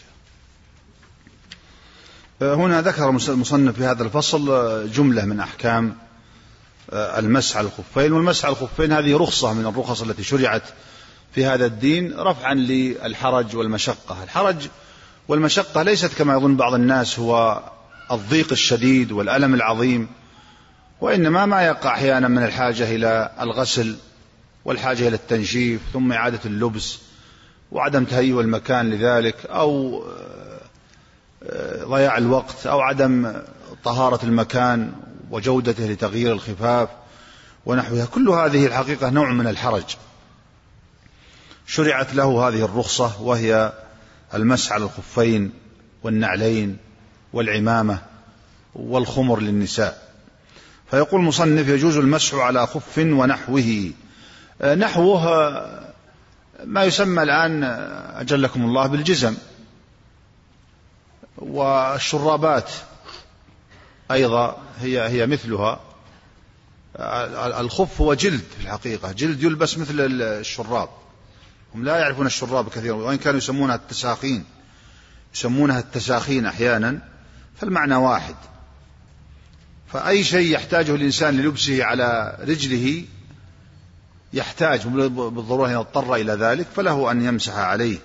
هنا ذكر المصنف في هذا الفصل جملة من أحكام المسح على الخفين. والمسح على الخفين هذه رخصة من الرخص التي شرعت في هذا الدين رفعا للحرج والمشقة. الحرج والمشقة ليست كما يظن بعض الناس هو الضيق الشديد والألم العظيم، وإنما ما يقع أحيانا من الحاجة إلى الغسل والحاجة إلى التنشيف ثم إعادة اللبس وعدم تهيئ المكان لذلك، أو ضياع الوقت، أو عدم طهارة المكان وجودته لتغيير الخفاف ونحوها. كل هذه الحقيقة نوع من الحرج شرعت له هذه الرخصة، وهي المسح على الخفين والنعلين والعمامة والخمر للنساء. فيقول المصنف: يجوز المسح على خف ونحوه. نحوه ما يسمى الآن أجلكم الله بالجزم، والشرابات أيضا هي مثلها. الخف هو جلد في الحقيقة، جلد يلبس مثل الشراب. هم لا يعرفون الشراب كثيرا، وإن كانوا يسمونها التساخين أحيانا، فالمعنى واحد. فأي شيء يحتاجه الإنسان للبسه على رجله يحتاج بالضرورة أن يضطر إلى ذلك، فله أن يمسح عليه.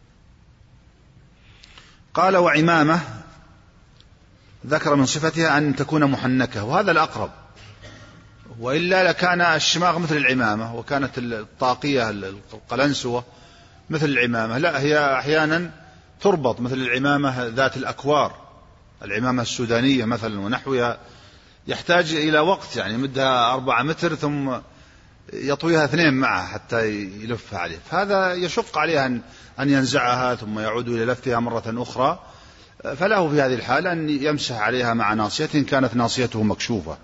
قال: وعمامة، ذكر من صفتها أن تكون محنكة، وهذا الأقرب، وإلا لكان الشماغ مثل العمامة، وكانت الطاقية القلنسوة مثل العمامة. لا، هي أحيانا تربط مثل العمامة ذات الأكوار، العمامة السودانية مثلا ونحوها، يحتاج إلى وقت، يعني مدها 4 متر ثم يطويها 2 معها حتى يلفها عليه، فهذا يشق عليها أن ينزعها ثم يعود إلى لفها مرة أخرى، فله في هذه الحالة أن يمسح عليها مع ناصية كانت ناصيته مكشوفة.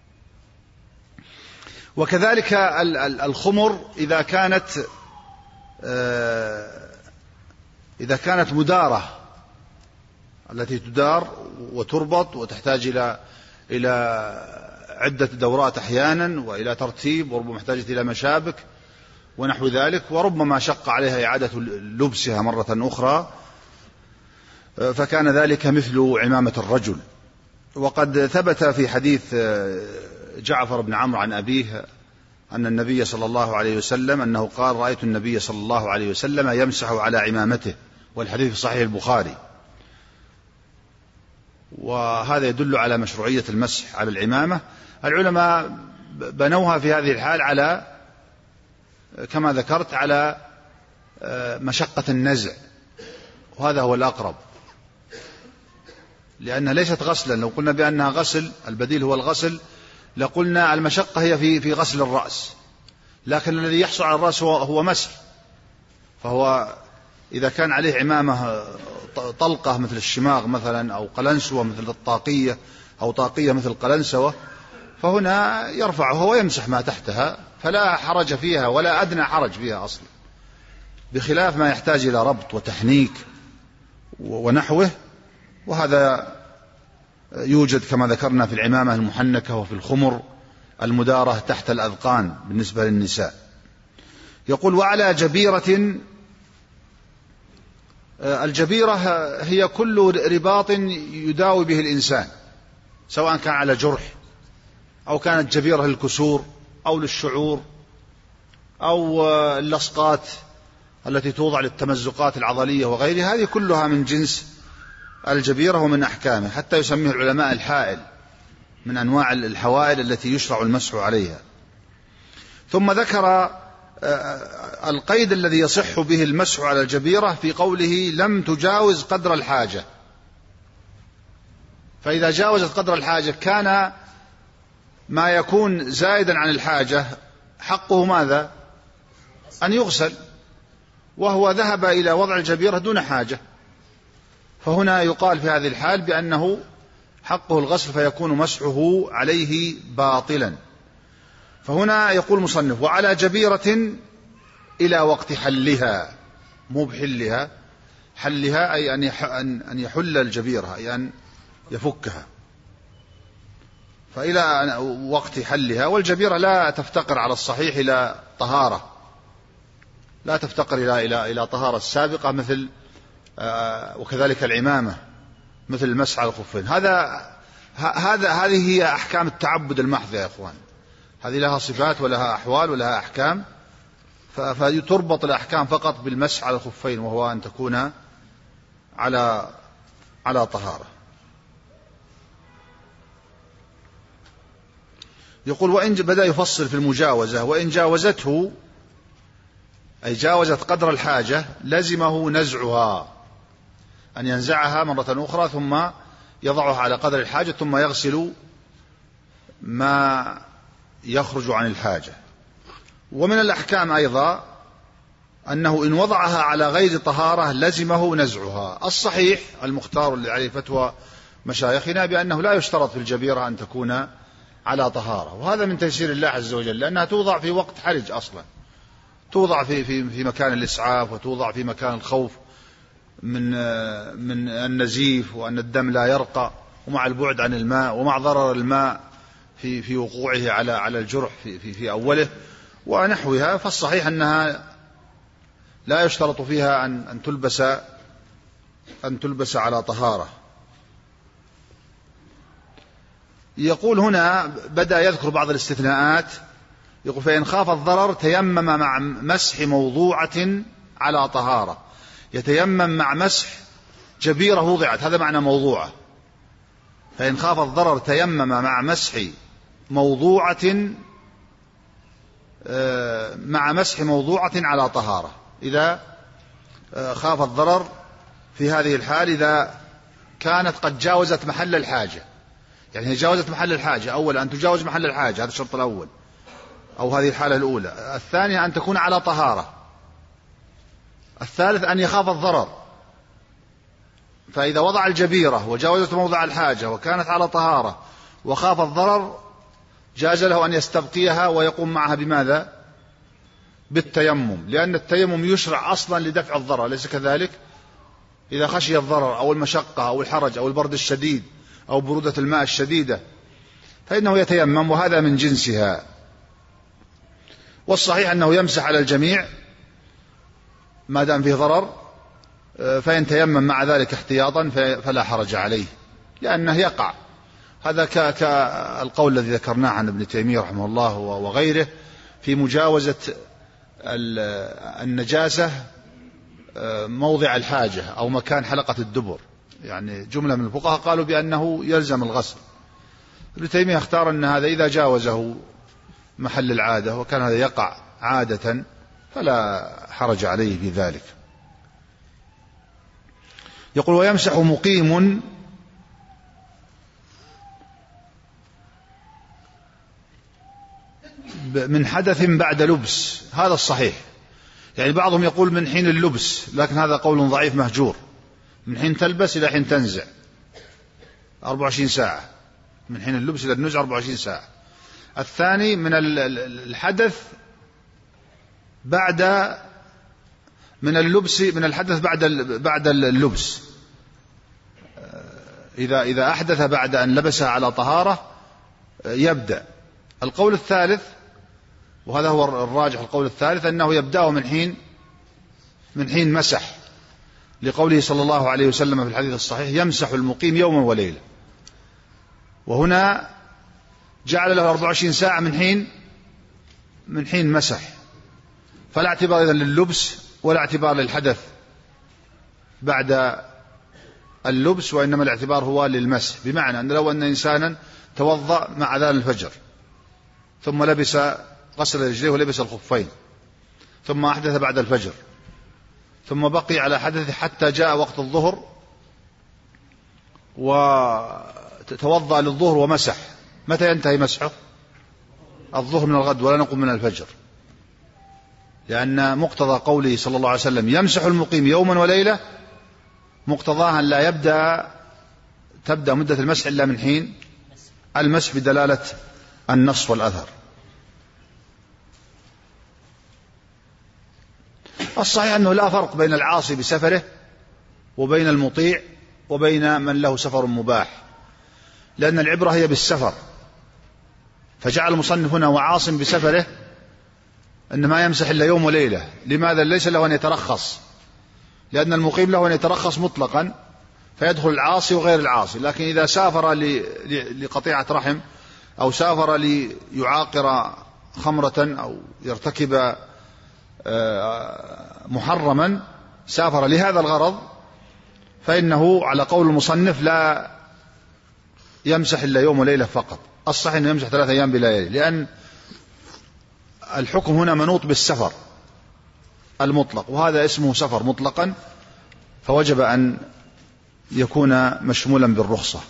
وكذلك الخمر إذا كانت مدارة، التي تدار وتربط وتحتاج إلى عدة دورات أحيانا وإلى ترتيب، وربما محتاجة إلى مشابك ونحو ذلك، وربما شق عليها إعادة لبسها مرة أخرى، فكان ذلك مثل عمامة الرجل. وقد ثبت في حديث جعفر بن عمرو عن أبيه أن النبي صلى الله عليه وسلم أنه قال: رأيت النبي صلى الله عليه وسلم يمسح على عمامته، والحديث في صحيح البخاري. وهذا يدل على مشروعية المسح على العمامة. العلماء بنوها في هذه الحال على، كما ذكرت، على مشقة النزع، وهذا هو الأقرب، لأنها ليست غسلا. لو قلنا بأنها غسل، البديل هو الغسل، لقلنا المشقة هي في غسل الرأس، لكن الذي يحصل على الرأس هو مسح. فهو إذا كان عليه عمامة طلقة مثل الشماغ مثلا، أو قلنسوة مثل الطاقية، أو طاقية مثل القلنسوة، فهنا يرفعها ويمسح ما تحتها، فلا حرج فيها ولا أدنى حرج فيها أصلا، بخلاف ما يحتاج إلى ربط وتحنيك ونحوه. وهذا يوجد كما ذكرنا في العمامة المحنكة وفي الخمر المدارة تحت الأذقان بالنسبة للنساء. يقول: وعلى جبيرة. الجبيرة هي كل رباط يداوي به الإنسان، سواء كان على جرح، أو كانت جبيرة للكسور أو للشعور، أو اللصقات التي توضع للتمزقات العضلية وغيرها، هذه كلها من جنس الجبيرة ومن أحكامه، حتى يسميه العلماء الحائل، من أنواع الحوائل التي يشرع المسح عليها. ثم ذكر القيد الذي يصح به المسح على الجبيرة في قوله لم تجاوز قدر الحاجة. فإذا جاوزت قدر الحاجة كان ما يكون زائدا عن الحاجة حقه ماذا؟ أن يغسل، وهو ذهب إلى وضع الجبيرة دون حاجة، فهنا يقال في هذه الحال بأنه حقه الغسل فيكون مسحه عليه باطلا. فهنا يقول المصنف وعلى جبيرة إلى وقت حلها، مو بحلها، حلها أي أن يحل الجبيرة أي أن يفكها، فإلى وقت حلها. والجبيرة لا تفتقر على الصحيح إلى طهارة، لا تفتقر إلى طهارة السابقة مثل وكذلك العمامة مثل المسح على الخفين. هذه هي أحكام التعبد المحض يا إخوان، هذه لها صفات ولها أحوال ولها أحكام، فتربط الأحكام فقط بالمسح على الخفين، وهو أن تكون على طهارة. يقول وإن بدأ يفصل في المجاوزة، وإن جاوزته أي جاوزت قدر الحاجة لزمه نزعها، أن ينزعها مرة أخرى ثم يضعها على قدر الحاجة ثم يغسل ما يخرج عن الحاجة. ومن الأحكام أيضا أنه إن وضعها على غير طهارة لزمه نزعها. الصحيح المختار اللي عليه فتوى مشايخنا بأنه لا يشترط في الجبيرة أن تكون على طهارة، وهذا من تيسير الله عز وجل، لأنها توضع في وقت حرج أصلا، توضع في مكان الإسعاف، وتوضع في مكان الخوف من النزيف وأن الدم لا يرقى، ومع البعد عن الماء، ومع ضرر الماء في وقوعه على الجرح في أوله ونحوها. فالصحيح أنها لا يشترط فيها أن تلبس على طهارة. يقول هنا بدأ يذكر بعض الاستثناءات. يقول فإن خاف الضرر تيمم مع مسح موضوعة على طهارة. يتيمم مع مسح جبيرة وضعت، هذا معنى موضوعة. فإن خاف الضرر تيمم مع مسح موضوعة على طهارة. إذا خاف الضرر في هذه الحال إذا كانت قد جاوزت محل الحاجة، يعني هي جاوزت محل الحاجة، أولا أن تجاوز محل الحاجة، هذا الشرط الأول أو هذه الحالة الأولى. الثانية أن تكون على طهارة. الثالث أن يخاف الضرر. فإذا وضع الجبيرة وجاوزت موضع الحاجة وكانت على طهارة وخاف الضرر جاز له أن يستبقيها ويقوم معها بماذا؟ بالتيمم، لأن التيمم يشرع أصلا لدفع الضرر، ليس كذلك؟ إذا خشي الضرر أو المشقة أو الحرج أو البرد الشديد أو برودة الماء الشديدة فإنه يتيمم، وهذا من جنسها. والصحيح أنه يمسح على الجميع ما دام فيه ضرر، فإن تيمم مع ذلك احتياطا فلا حرج عليه، لأنه يقع. هذا كالقول الذي ذكرناه عن ابن تيمية رحمه الله وغيره في مجاوزة النجاسة موضع الحاجة أو مكان حلقة الدبر، يعني جملة من الفقهاء قالوا بأنه يلزم الغسل. ابن تيمية اختار أن هذا إذا جاوزه محل العادة وكان هذا يقع عادة فلا حرج عليه في ذلك. يقول ويمسح مقيم من حدث بعد لبس، هذا الصحيح. يعني بعضهم يقول من حين اللبس، لكن هذا قول ضعيف مهجور. من حين تلبس إلى حين تنزع 24 ساعة، من حين اللبس إلى النزع 24 ساعة. الثاني من الحدث من الحدث بعد اللبس، إذا أحدث بعد أن لبسها على طهارة يبدأ. القول الثالث، وهذا هو الراجح، القول الثالث أنه يبدأ من حين مسح، لقوله صلى الله عليه وسلم في الحديث الصحيح يمسح المقيم يوما وليلة، وهنا جعل له 24 ساعة من حين مسح، فلا اعتبار إذن لللبس ولا اعتبار للحدث اللبس، وإنما الاعتبار هو للمسح، بمعنى أن لو أن إنسانا توضأ مع أذان الفجر ثم لبس غسل رجليه ولبس الخفين ثم أحدث بعد الفجر ثم بقي على حدثه حتى جاء وقت الظهر وتوضأ للظهر ومسح، متى ينتهي مسحه؟ الظهر من الغد ولا نقوم من الفجر، لأن مقتضى قوله صلى الله عليه وسلم يمسح المقيم يوما وليلة مقتضاها لا تبدأ مدة المسح إلا من حين المسح بدلالة النص والأثر. الصحيح أنه لا فرق بين العاصي بسفره وبين المطيع وبين من له سفر مباح، لأن العبرة هي بالسفر، فجعل المصنف هنا وعاص بسفره أن ما يمسح إلا يوم وليلة. لماذا؟ ليس له أن يترخص، لأن المقيم له أن يترخص مطلقا فيدخل العاصي وغير العاصي، لكن إذا سافر لقطيعة رحم أو سافر ليعاقر خمرة أو يرتكب محرما، سافر لهذا الغرض، فإنه على قول المصنف لا يمسح إلا يوم وليلة فقط. الصحيح أنه يمسح 3 أيام بليالي، لأن الحكم هنا منوط بالسفر المطلق، وهذا اسمه سفر مطلقا، فوجب أن يكون مشمولا بالرخصة.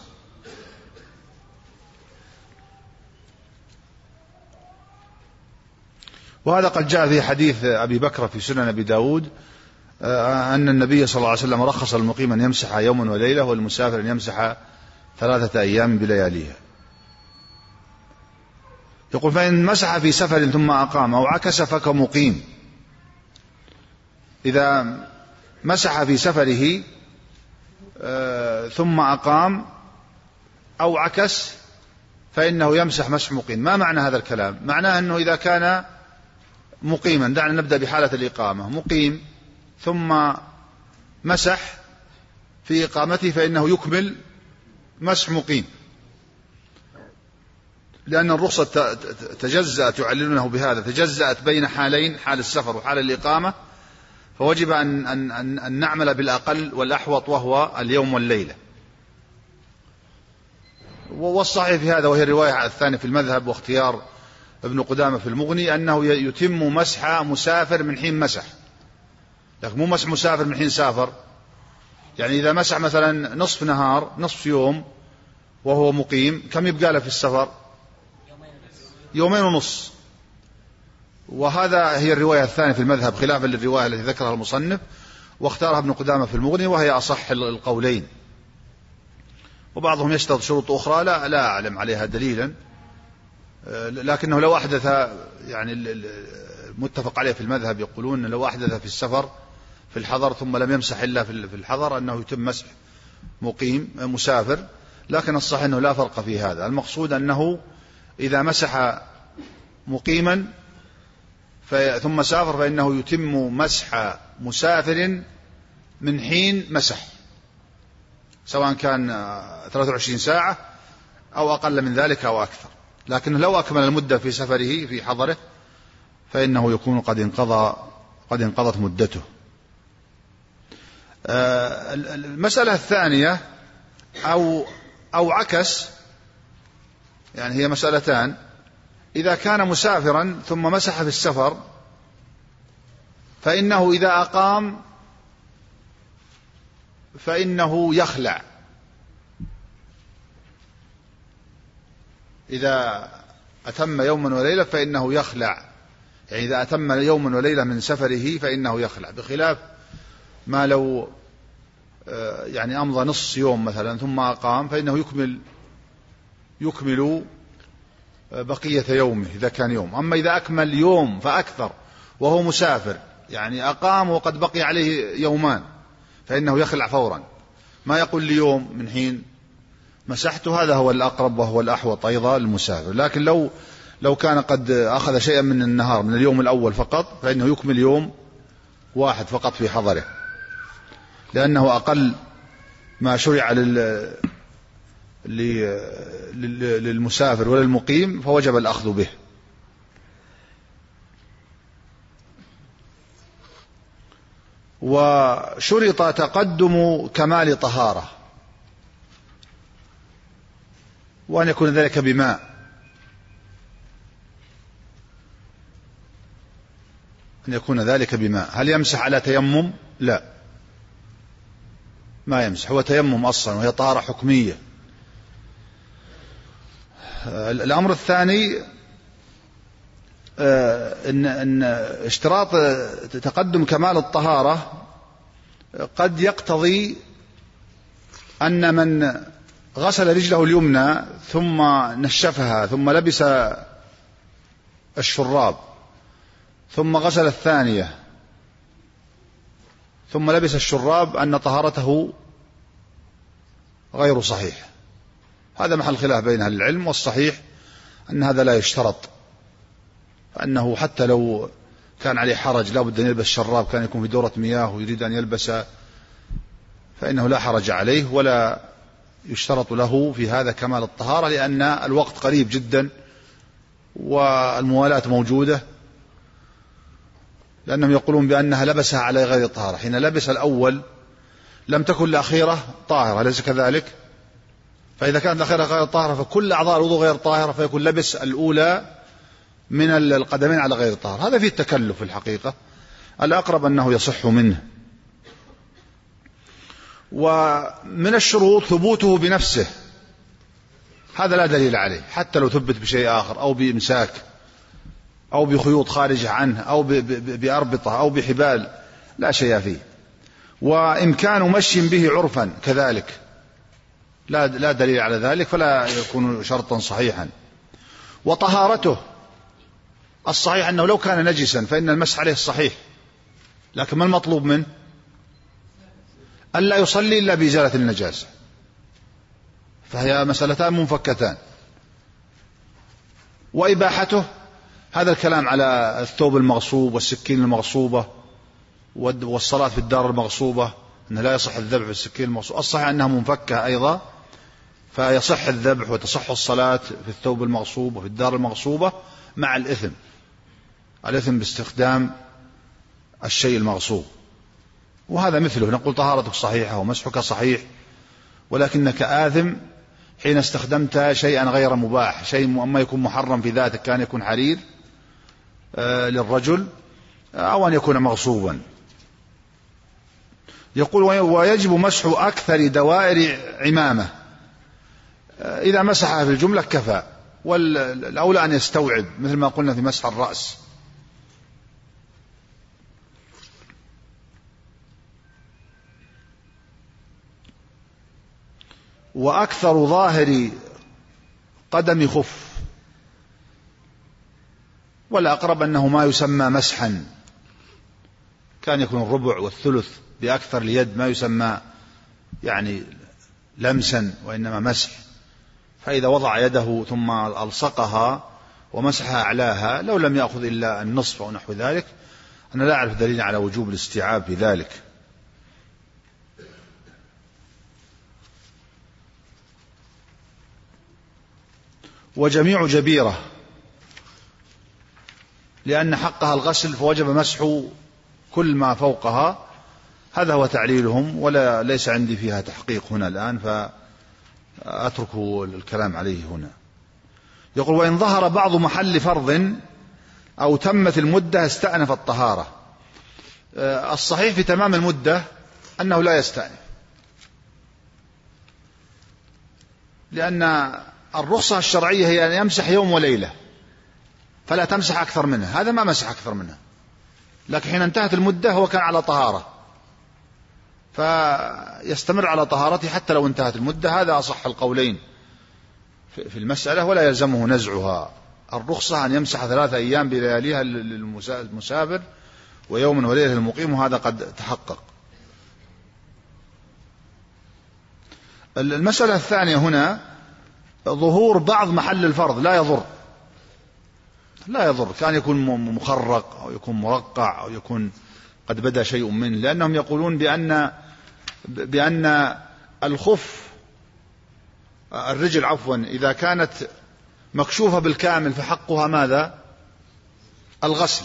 وهذا قد جاء في حديث أبي بكر في سنن أبي داود أن النبي صلى الله عليه وسلم رخص المقيم أن يمسح يوما وليلة والمسافر أن يمسح 3 أيام بلياليها. يقول فإن مسح في سفر ثم أقام أو عكس فكمقيم. إذا مسح في سفره ثم أقام أو عكس فإنه يمسح مسح مقيم. ما معنى هذا الكلام؟ معناه أنه إذا كان مقيما، دعنا نبدأ بحالة الإقامة، مقيم ثم مسح في إقامته فإنه يكمل مسح مقيم، لأن الرخصة تجزأت، يعللونه بهذا، تجزأت بين حالين، حال السفر وحال الإقامة، فوجب أن نعمل بالأقل والأحوط وهو اليوم والليلة. والصحيح في هذا، وهي الرواية الثانية في المذهب واختيار ابن قدامة في المغني، أنه يتم مسح مسافر من حين مسح، لكن مو مسح مسافر من حين سافر. يعني إذا مسح مثلا نصف نهار، نصف يوم وهو مقيم، كم يبقى له في السفر؟ 2 ونصف. وهذا هي الرواية الثانية في المذهب خلافا للرواية التي ذكرها المصنف واختارها ابن قدامة في المغني، وهي أصح القولين. وبعضهم يشترط شروط أخرى لا أعلم عليها دليلا، لكنه لو أحدث، يعني المتفق عليه في المذهب يقولون لو أحدث في السفر في الحضر ثم لم يمسح إلا في الحضر أنه يتم مسح مقيم مسافر، لكن الصحيح أنه لا فرق في هذا. المقصود أنه إذا مسح مقيما ثم سافر فإنه يتم مسح مسافر من حين مسح، سواء كان 23 ساعة أو أقل من ذلك أو أكثر. لكن لو أكمل المدة في سفره في حضره فإنه يكون قد انقضت مدته. المسألة الثانية أو عكس، يعني هي مسألتان. إذا كان مسافرا ثم مسح في السفر فإنه إذا أقام فإنه يخلع. إذا أتم يوما وليلة فإنه يخلع، يعني إذا أتم يوما وليلة من سفره فإنه يخلع، بخلاف ما لو يعني أمضى نصف يوم مثلا ثم أقام فإنه يكمل بقية يومه إذا كان يوم. أما إذا أكمل يوم فأكثر وهو مسافر، يعني أقام وقد بقي عليه يومان، فإنه يخلع فورا، ما يقول لي يوم من حين مسحت. هذا هو الأقرب وهو الأحوط أيضا للمسافر. لكن لو كان قد أخذ شيئا من النهار من اليوم الأول فقط فإنه يكمل يوم واحد فقط في حضره، لأنه أقل ما شرع للمسافر وللمقيم، فوجب الأخذ به. وشرط تقدم كمال طهارة، وأن يكون ذلك بماء، أن يكون ذلك بماء. هل يمسح على تيمم؟ لا، ما يمسح، هو تيمم أصلا وهي طهارة حكمية. الأمر الثاني أن اشتراط تقدم كمال الطهارة قد يقتضي أن من غسل رجله اليمنى ثم نشفها ثم لبس الشراب ثم غسل الثانية ثم لبس الشراب أن طهارته غير صحيح. هذا محل خلاف بين أهل العلم، والصحيح أن هذا لا يشترط، فأنه حتى لو كان عليه حرج لا بد أن يلبس شراب، كان يكون في دورة مياه ويريد أن يلبس، فإنه لا حرج عليه ولا يشترط له في هذا كمال الطهارة، لأن الوقت قريب جدا والموالاة موجودة، لأنهم يقولون بأنها لبسها على غير طهارة. حين لبس الأول لم تكن الأخيرة طاهرة، أليس كذلك؟ فإذا كانت الأخيرة غير طاهرة فكل أعضاء الوضوء غير طاهرة، فيكون لبس الأولى من القدمين على غير طهارة. هذا فيه التكلف في الحقيقة، الأقرب أنه يصح منه. ومن الشروط ثبوته بنفسه، هذا لا دليل عليه، حتى لو ثبت بشيء آخر أو بإمساك أو بخيوط خارجة عنه أو بأربطة أو بحبال لا شيء فيه. وإمكان مشي به عرفا كذلك لا دليل على ذلك، فلا يكون شرطا صحيحا. وطهارته الصحيح أنه لو كان نجسا فإن المسح عليه الصحيح، لكن ما المطلوب منه؟ ألا يصلي إلا بإزالة النجاسة، فهي مسألتان منفكتان. وإباحته هذا الكلام على الثوب المغصوب والسكين المغصوبة والصلاة في الدار المغصوبة، أنه لا يصح الذبح بالسكين المغصوبة، الصحيح أنها منفكة أيضا، فيصح الذبح وتصح الصلاة في الثوب المغصوب وفي الدار المغصوبة مع الإثم باستخدام الشيء المغصوب. وهذا مثله، نقول طهارتك صحيحة ومسحك صحيح، ولكنك آثم حين استخدمت شيئا غير مباح، شيء أما يكون محرم في ذاته، كان يكون حرير للرجل أو أن يكون مغصوبا. يقول ويجب مسح أكثر دوائر عمامة، إذا مسحها في الجملة كفى، والأولى أن يستوعب مثل ما قلنا في مسح الرأس. وأكثر ظاهر قدم خف، والأقرب أنه ما يسمى مسحا، كان يكون الربع والثلث بأكثر اليد، ما يسمى يعني لمسا وإنما مسح. فإذا وضع يده ثم ألصقها ومسحها أعلاها لو لم يأخذ إلا النصف أو نحو ذلك، أنا لا أعرف دليل على وجوب الاستيعاب في ذلك. وجميع جبيرة، لأن حقها الغسل فوجب مسح كل ما فوقها، هذا هو تعليلهم، ولا ليس عندي فيها تحقيق هنا الآن، فأترك الكلام عليه هنا. يقول وإن ظهر بعض محل فرض أو تمت المدة استأنف الطهارة. الصحيح في تمام المدة أنه لا يستأنف، لأن الرخصة الشرعية هي أن يمسح يوم وليلة، فلا تمسح أكثر منها، هذا ما مسح أكثر منها، لكن حين انتهت المدة هو كان على طهارة، فيستمر على طهارته حتى لو انتهت المدة. هذا أصح القولين في المسألة، ولا يلزمه نزعها. الرخصة أن يمسح 3 أيام بلياليها للمسافر ويوم وليلة للمقيم، وهذا قد تحقق. المسألة الثانية هنا ظهور بعض محل الفرض، لا يضر، كان يكون مخرق أو يكون مرقع أو يكون قد بدأ شيء منه، لأنهم يقولون بأن الخف الرجل إذا كانت مكشوفة بالكامل فحقها ماذا؟ الغسل.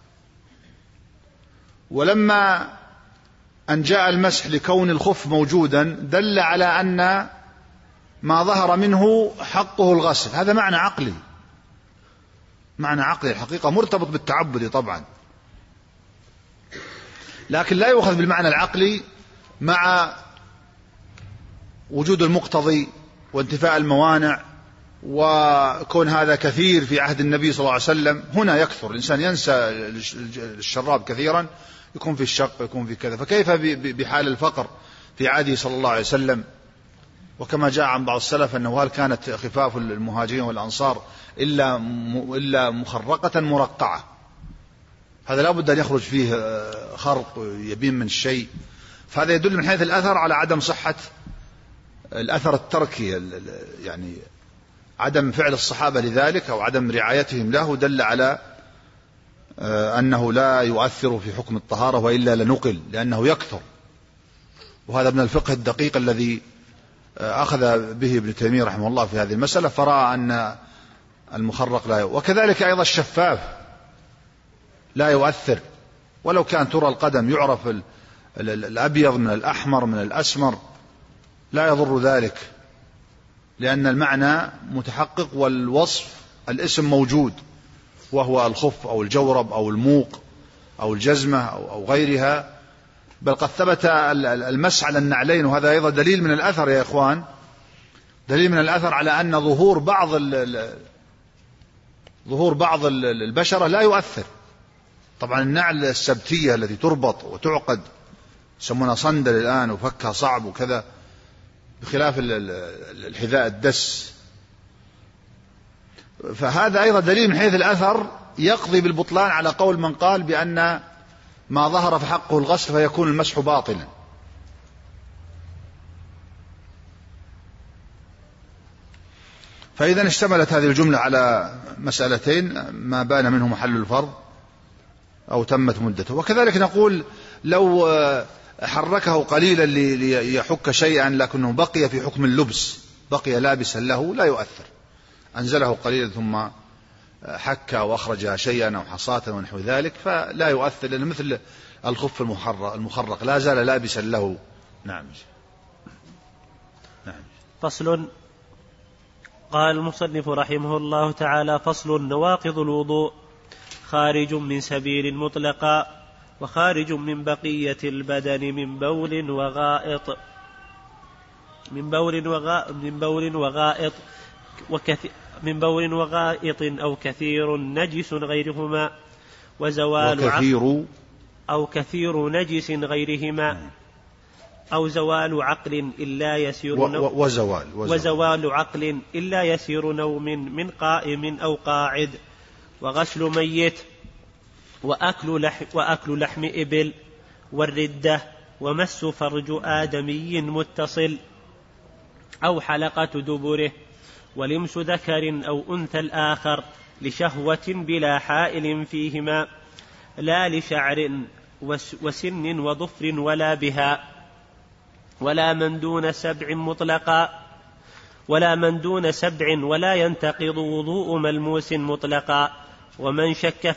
ولما أن جاء المسح لكون الخف موجودا دل على أن ما ظهر منه حقه الغسل. هذا معنى عقلي، معنى عقلي الحقيقة مرتبط بالتعبد طبعا، لكن لا يؤخذ بالمعنى العقلي مع وجود المقتضي وانتفاء الموانع، وكون هذا كثير في عهد النبي صلى الله عليه وسلم. هنا يكثر الإنسان، ينسى الشراب كثيرا، يكون في الشق، يكون في كذا، فكيف بحال الفقر في عهده صلى الله عليه وسلم؟ وكما جاء عن بعض السلف أنه هل كانت خفاف المهاجرين والأنصار إلا مخرقة مرقعة. هذا لا بد أن يخرج فيه خرق يبين من الشيء. فهذا يدل من حيث الأثر على عدم صحة الأثر التركي، يعني عدم فعل الصحابة لذلك أو عدم رعايتهم له دل على أنه لا يؤثر في حكم الطهارة، وإلا لنقل، لأنه يكثر. وهذا من الفقه الدقيق الذي أخذ به ابن تيمية رحمه الله في هذه المسألة، فرأى أن المخرق لا وكذلك أيضا الشفاف لا يؤثر، ولو كان ترى القدم يعرف الأبيض من الأحمر من الأسمر لا يضر ذلك، لأن المعنى متحقق والوصف الاسم موجود، وهو الخف أو الجورب أو الموق أو الجزمة أو غيرها. بل قد ثبت المسح على النعلين، وهذا أيضا دليل من الأثر يا إخوان، دليل من الأثر على أن ظهور بعض البشرة لا يؤثر. طبعا النعل السبتية التي تربط وتعقد يسمونها صندل الآن وفكها صعب وكذا، بخلاف الحذاء الدس. فهذا أيضا دليل من حيث الأثر يقضي بالبطلان على قول من قال بأن ما ظهر فحقه الغسل فيكون المسح باطلا. فإذا اشتملت هذه الجملة على مسألتين: ما بان منه محل الفرض أو تمت مدته. وكذلك نقول لو حركه قليلا ليحك شيئا لكنه بقي في حكم اللبس، بقي لابسا له، لا يؤثر. أنزله قليلا ثم حك وأخرج شيئا أو حصاة ونحو ذلك فلا يؤثر، لأنه مثل الخف المخرق لا زال لابسا له. نعم. فصل. قال المصنف رحمه الله تعالى: فصل. نواقض الوضوء: خارج من سبيل مطلقا، وخارج من بقية البدن من بول وغائط أو كثير نجس غيرهما، كثير نجس غيرهما، أو زوال عقل إلا يسير وزوال عقل إلا يسير نوم من قائم أو قاعد، وغسل ميت، وأكل لحم إبل، والردة، ومس فرج آدمي متصل أو حلقة دبره، ولمس ذكر أو أنثى الآخر لشهوة بلا حائل فيهما، لا لشعر وسن وظفر ولا بها، ولا من دون 7 مطلقا، ولا ينتقض وضوء ملموس مطلقا. ومن شك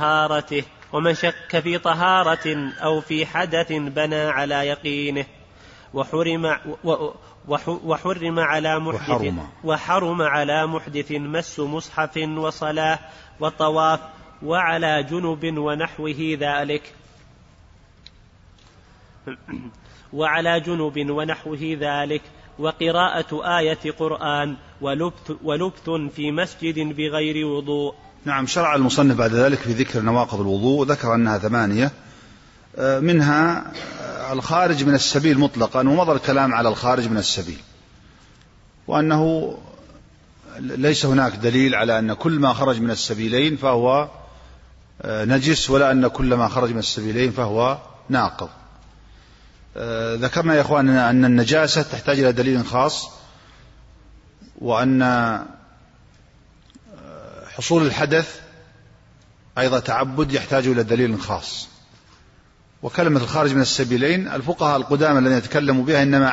في طهارة أو في حدث بنى على يقينه، وحرم على محدث مس مصحف وصلاة وطواف، وعلى جنب ونحوه ذلك وقراءة آية قرآن، ولبث في مسجد بغير وضوء. نعم. شرع المصنف بعد ذلك في ذكر نواقض الوضوء، ذكر أنها 8، منها الخارج من السبيل مطلقا، ومضى الكلام على الخارج من السبيل، وأنه ليس هناك دليل على أن كل ما خرج من السبيلين فهو نجس، ولا أن كل ما خرج من السبيلين فهو ناقض. ذكرنا يا إخواننا أن النجاسة تحتاج إلى دليل خاص، وأن حصول الحدث أيضا تعبد يحتاج إلى دليل خاص. وكلمة الخارج من السبيلين الفقهاء القدامى الذين يتكلموا بها إنما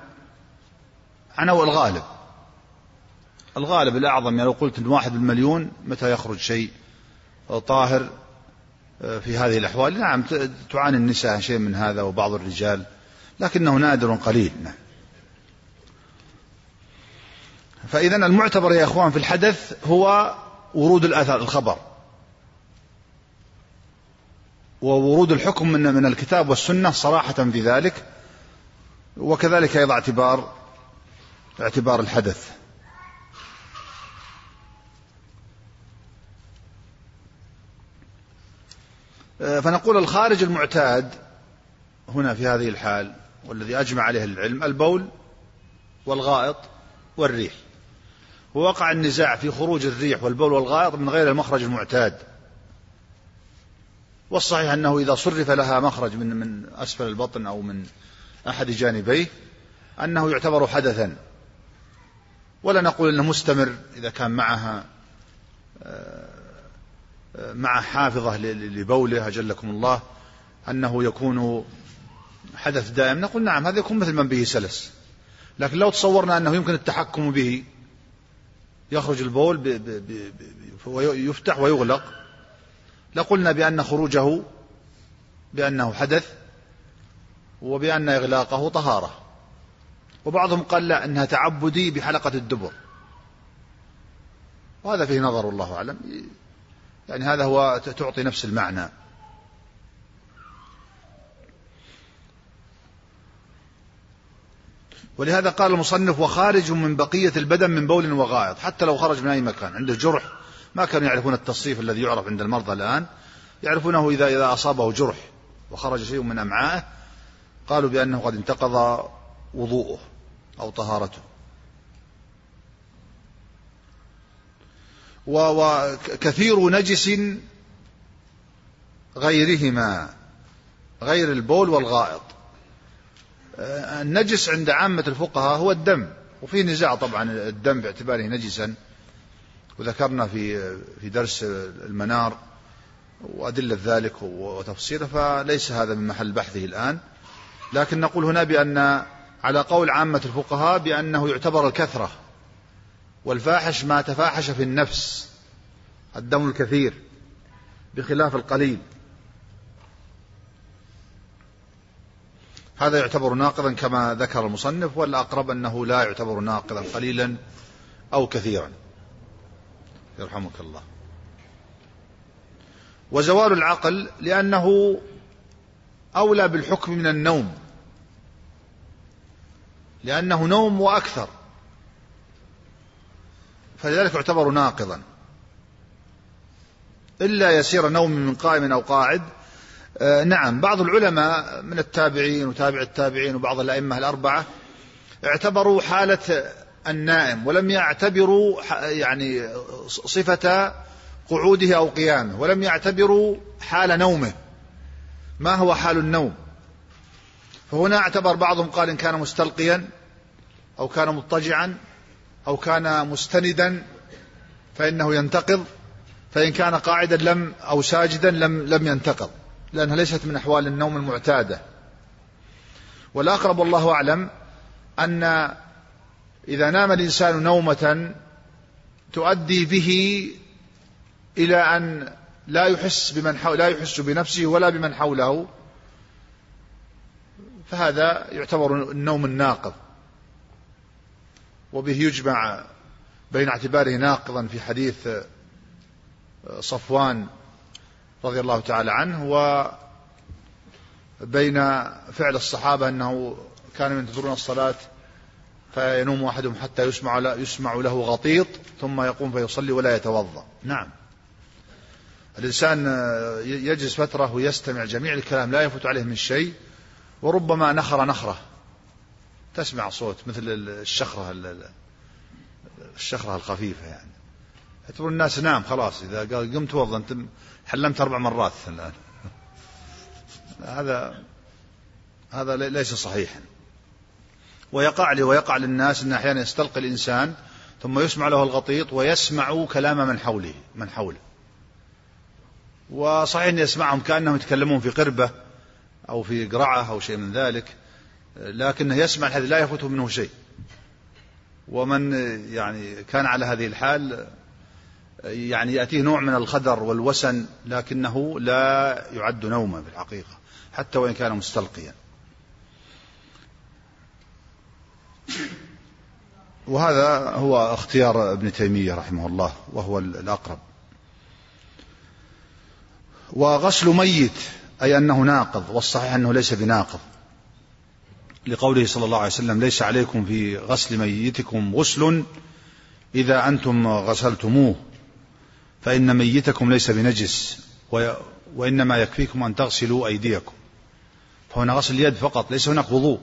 عنوا الغالب الأعظم. يعني لو قلت إن 1 بالمليون متى يخرج شيء طاهر في هذه الأحوال؟ نعم تعاني النساء شيء من هذا وبعض الرجال، لكنه نادر قليل. فإذا المعتبر يا إخوان في الحدث هو ورود الأثر الخبر وورود الحكم من الكتاب والسنة صراحة في ذلك، وكذلك أيضا اعتبار الحدث. فنقول الخارج المعتاد هنا في هذه الحال والذي أجمع عليه العلم البول والغائط والريح، ووقع النزاع في خروج الريح والبول والغائط من غير المخرج المعتاد، والصحيح أنه إذا صرف لها مخرج من أسفل البطن أو من أحد جانبيه أنه يعتبر حدثا، ولا نقول أنه مستمر إذا كان مع حافظة لبوله أجلكم الله أنه يكون حدث دائم. نقول نعم هذا يكون مثل من به سلس، لكن لو تصورنا أنه يمكن التحكم به، يخرج البول ويفتح ويغلق، لقلنا بأن خروجه بأنه حدث وبأن إغلاقه طهارة. وبعضهم قال لا أنها تعبدي بحلقة الدبر، وهذا فيه نظر الله أعلم، يعني هذا هو تعطي نفس المعنى. ولهذا قال المصنف وخارج من بقية البدن من بول وغائط، حتى لو خرج من أي مكان عنده جرح، ما كانوا يعرفون التصريف الذي يعرف عند المرضى الآن، يعرفونه إذا أصابه جرح وخرج شيء من أمعائه قالوا بأنه قد انتقض وضوءه أو طهارته. وكثير نجس غيرهما غير البول والغائط. النجس عند عامة الفقهاء هو الدم، وفيه نزاع طبعا الدم باعتباره نجسا، وذكرنا في درس المنار وأدلة ذلك وتفصيله، فليس هذا من محل بحثه الآن، لكن نقول هنا بأن على قول عامة الفقهاء بأنه يعتبر الكثرة، والفاحش ما تفاحش في النفس، الدم الكثير بخلاف القليل، هذا يعتبر ناقضا كما ذكر المصنف، والأقرب أنه لا يعتبر ناقضا قليلا أو كثيرا يرحمك الله. وزوال العقل لأنه أولى بالحكم من النوم، لأنه نوم وأكثر، فلذلك يعتبر ناقضا، إلا يسير نوم من قائم أو قاعد. نعم بعض العلماء من التابعين وتابع التابعين وبعض الأئمة الأربعة اعتبروا حالة النائم، ولم يعتبروا يعني صفة قعوده أو قيامه، ولم يعتبروا حال نومه ما هو حال النوم. فهنا اعتبر بعضهم قال إن كان مستلقيا أو كان مضطجعا أو كان مستندا فإنه ينتقض، فإن كان قاعدا أو ساجدا لم ينتقض، لأنها ليست من أحوال النوم المعتادة. والأقرب والله أعلم أن إذا نام الإنسان نومة تؤدي به إلى أن لا يحس بنفسه ولا بمن حوله، فهذا يعتبر النوم الناقض، وبه يجمع بين اعتباره ناقضا في حديث صفوان رضي الله تعالى عنه، وبين فعل الصحابة أنه كانوا ينتظرون الصلاة فينوم أحدهم حتى يسمع له غطيط ثم يقوم فيصلي ولا يتوضأ. نعم الإنسان يجلس فترة ويستمع جميع الكلام لا يفوت عليه من شيء، وربما نخرة تسمع صوت مثل الشخرة الخفيفة، يعني يعتبر الناس نام خلاص، إذا قال قمت توضأ أنت حلمت 4 مرات الآن. هذا ليس صحيحا. ويقع للناس أن أحيانا يستلقي الإنسان ثم يسمع له الغطيط ويسمع كلام من حوله، وصحيح أن يسمعهم كأنهم يتكلمون في قربة أو في قرعة أو شيء من ذلك، لكنه يسمع الذي لا يفوته منه شيء. ومن يعني كان على هذه الحال يعني يأتيه نوع من الخدر والوسن، لكنه لا يعد نوما في الحقيقة حتى وإن كان مستلقيا. وهذا هو اختيار ابن تيمية رحمه الله وهو الأقرب. وغسل ميت أي أنه ناقض، والصحيح أنه ليس بناقض، لقوله صلى الله عليه وسلم: ليس عليكم في غسل ميتكم غسل إذا أنتم غسلتموه، فإن ميتكم ليس بنجس، وإنما يكفيكم أن تغسلوا أيديكم. فهنا غسل اليد فقط، ليس هناك وضوء،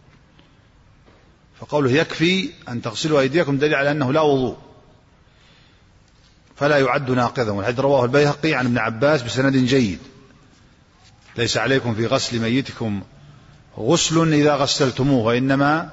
فقوله يكفي أن تغسلوا أيديكم دليل على أنه لا وضوء، فلا يعد ناقضا. والحديث رواه البيهقي عن ابن عباس بسند جيد: ليس عليكم في غسل ميتكم غسل إذا غسلتموه، وإنما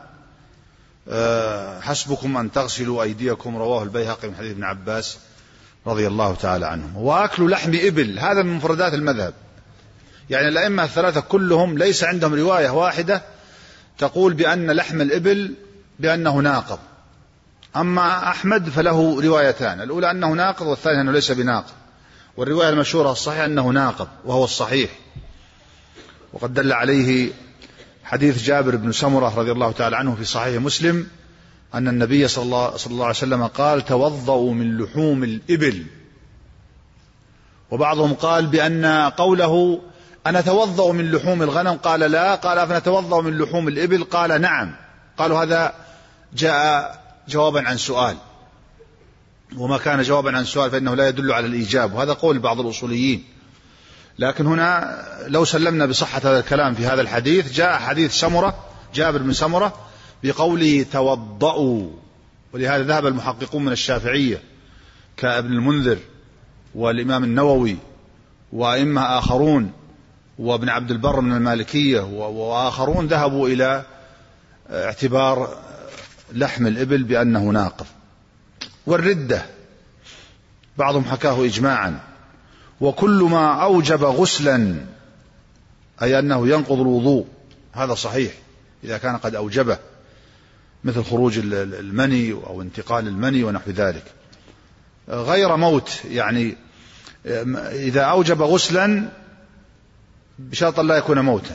حسبكم أن تغسلوا أيديكم. رواه البيهقي من حديث ابن عباس رضي الله تعالى عنه. وأكل لحم إبل هذا من مفردات المذهب، يعني الأئمة الثلاثة كلهم ليس عندهم رواية واحدة تقول بأن لحم الإبل بأنه ناقض. أما أحمد فله روايتان، الأولى أنه ناقض، والثانية أنه ليس بناقض. والرواية المشهورة الصحيحة أنه ناقض وهو الصحيح، وقد دل عليه حديث جابر بن سمرة رضي الله تعالى عنه في صحيح مسلم أن النبي صلى الله عليه وسلم قال: توضؤوا من لحوم الإبل. وبعضهم قال بأن قوله أنا أتوضأ من لحوم الغنم قال لا، قال أفنتوضأ من لحوم الإبل قال نعم. قالوا هذا جاء جوابا عن سؤال، وما كان جوابا عن سؤال فإنه لا يدل على الإيجاب، وهذا قول بعض الأصوليين. لكن هنا لو سلمنا بصحة هذا الكلام في هذا الحديث، جاء حديث سمرة جابر بن سمرة بقوله توضأوا، ولهذا ذهب المحققون من الشافعية كابن المنذر والإمام النووي وأئمة آخرون وابن عبد البر من المالكية وآخرون ذهبوا إلى اعتبار لحم الإبل بأنه ناقض. والردة بعضهم حكاه إجماعا. وكل ما أوجب غسلا أي أنه ينقض الوضوء، هذا صحيح إذا كان قد أوجبه، مثل خروج المني أو انتقال المني ونحو ذلك، غير موت، يعني إذا أوجب غسلا بشرط لا يكون موتا،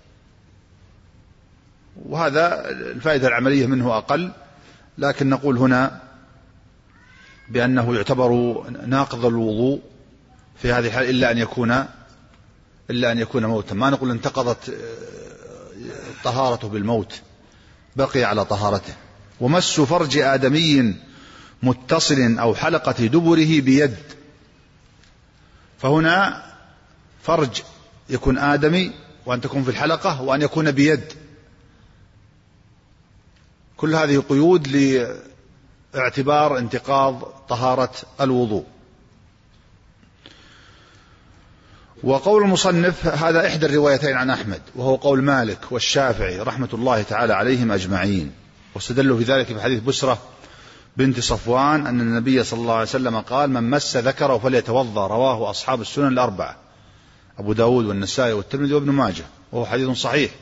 وهذا الفائدة العملية منه أقل، لكن نقول هنا بأنه يعتبر ناقض الوضوء في هذه الحال إلا أن يكون موتا. ما نقول انتقضت طهارته بالموت، بقي على طهارته. ومس فرج آدمي متصل أو حلقة دبره بيد، فهنا فرج يكون آدمي وأن تكون في الحلقة وأن يكون بيد، كل هذه قيود لاعتبار انتقاض طهارة الوضوء. وقول المصنف هذا إحدى الروايتين عن أحمد، وهو قول مالك والشافعي رحمة الله تعالى عليهم أجمعين، واستدلوا في ذلك في حديث بسرة بنت صفوان أن النبي صلى الله عليه وسلم قال: من مس ذكره فليتوضأ. رواه أصحاب السنن الأربعة، أبو داود والنسائي والترمذي وابن ماجه، وهو حديث صحيح.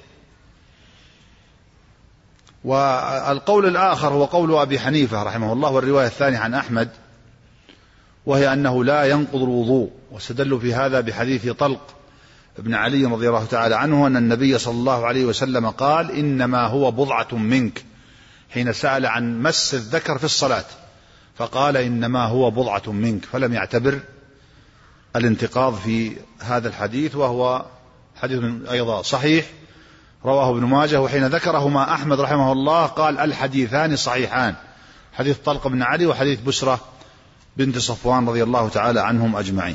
والقول الآخر هو قول أبي حنيفة رحمه الله، والرواية الثانية عن أحمد، وهي أنه لا ينقض الوضوء، واستدلوا في هذا بحديث طلق ابن علي رضي الله تعالى عنه أن النبي صلى الله عليه وسلم قال: إنما هو بضعة منك، حين سأل عن مس الذكر في الصلاة فقال إنما هو بضعة منك، فلم يعتبر الانتقاض في هذا الحديث، وهو حديث أيضا صحيح رواه ابن ماجه. وحين ذكرهما أحمد رحمه الله قال: الحديثان صحيحان، حديث طلق بن علي وحديث بسرة بنت صفوان رضي الله تعالى عنهم أجمعين.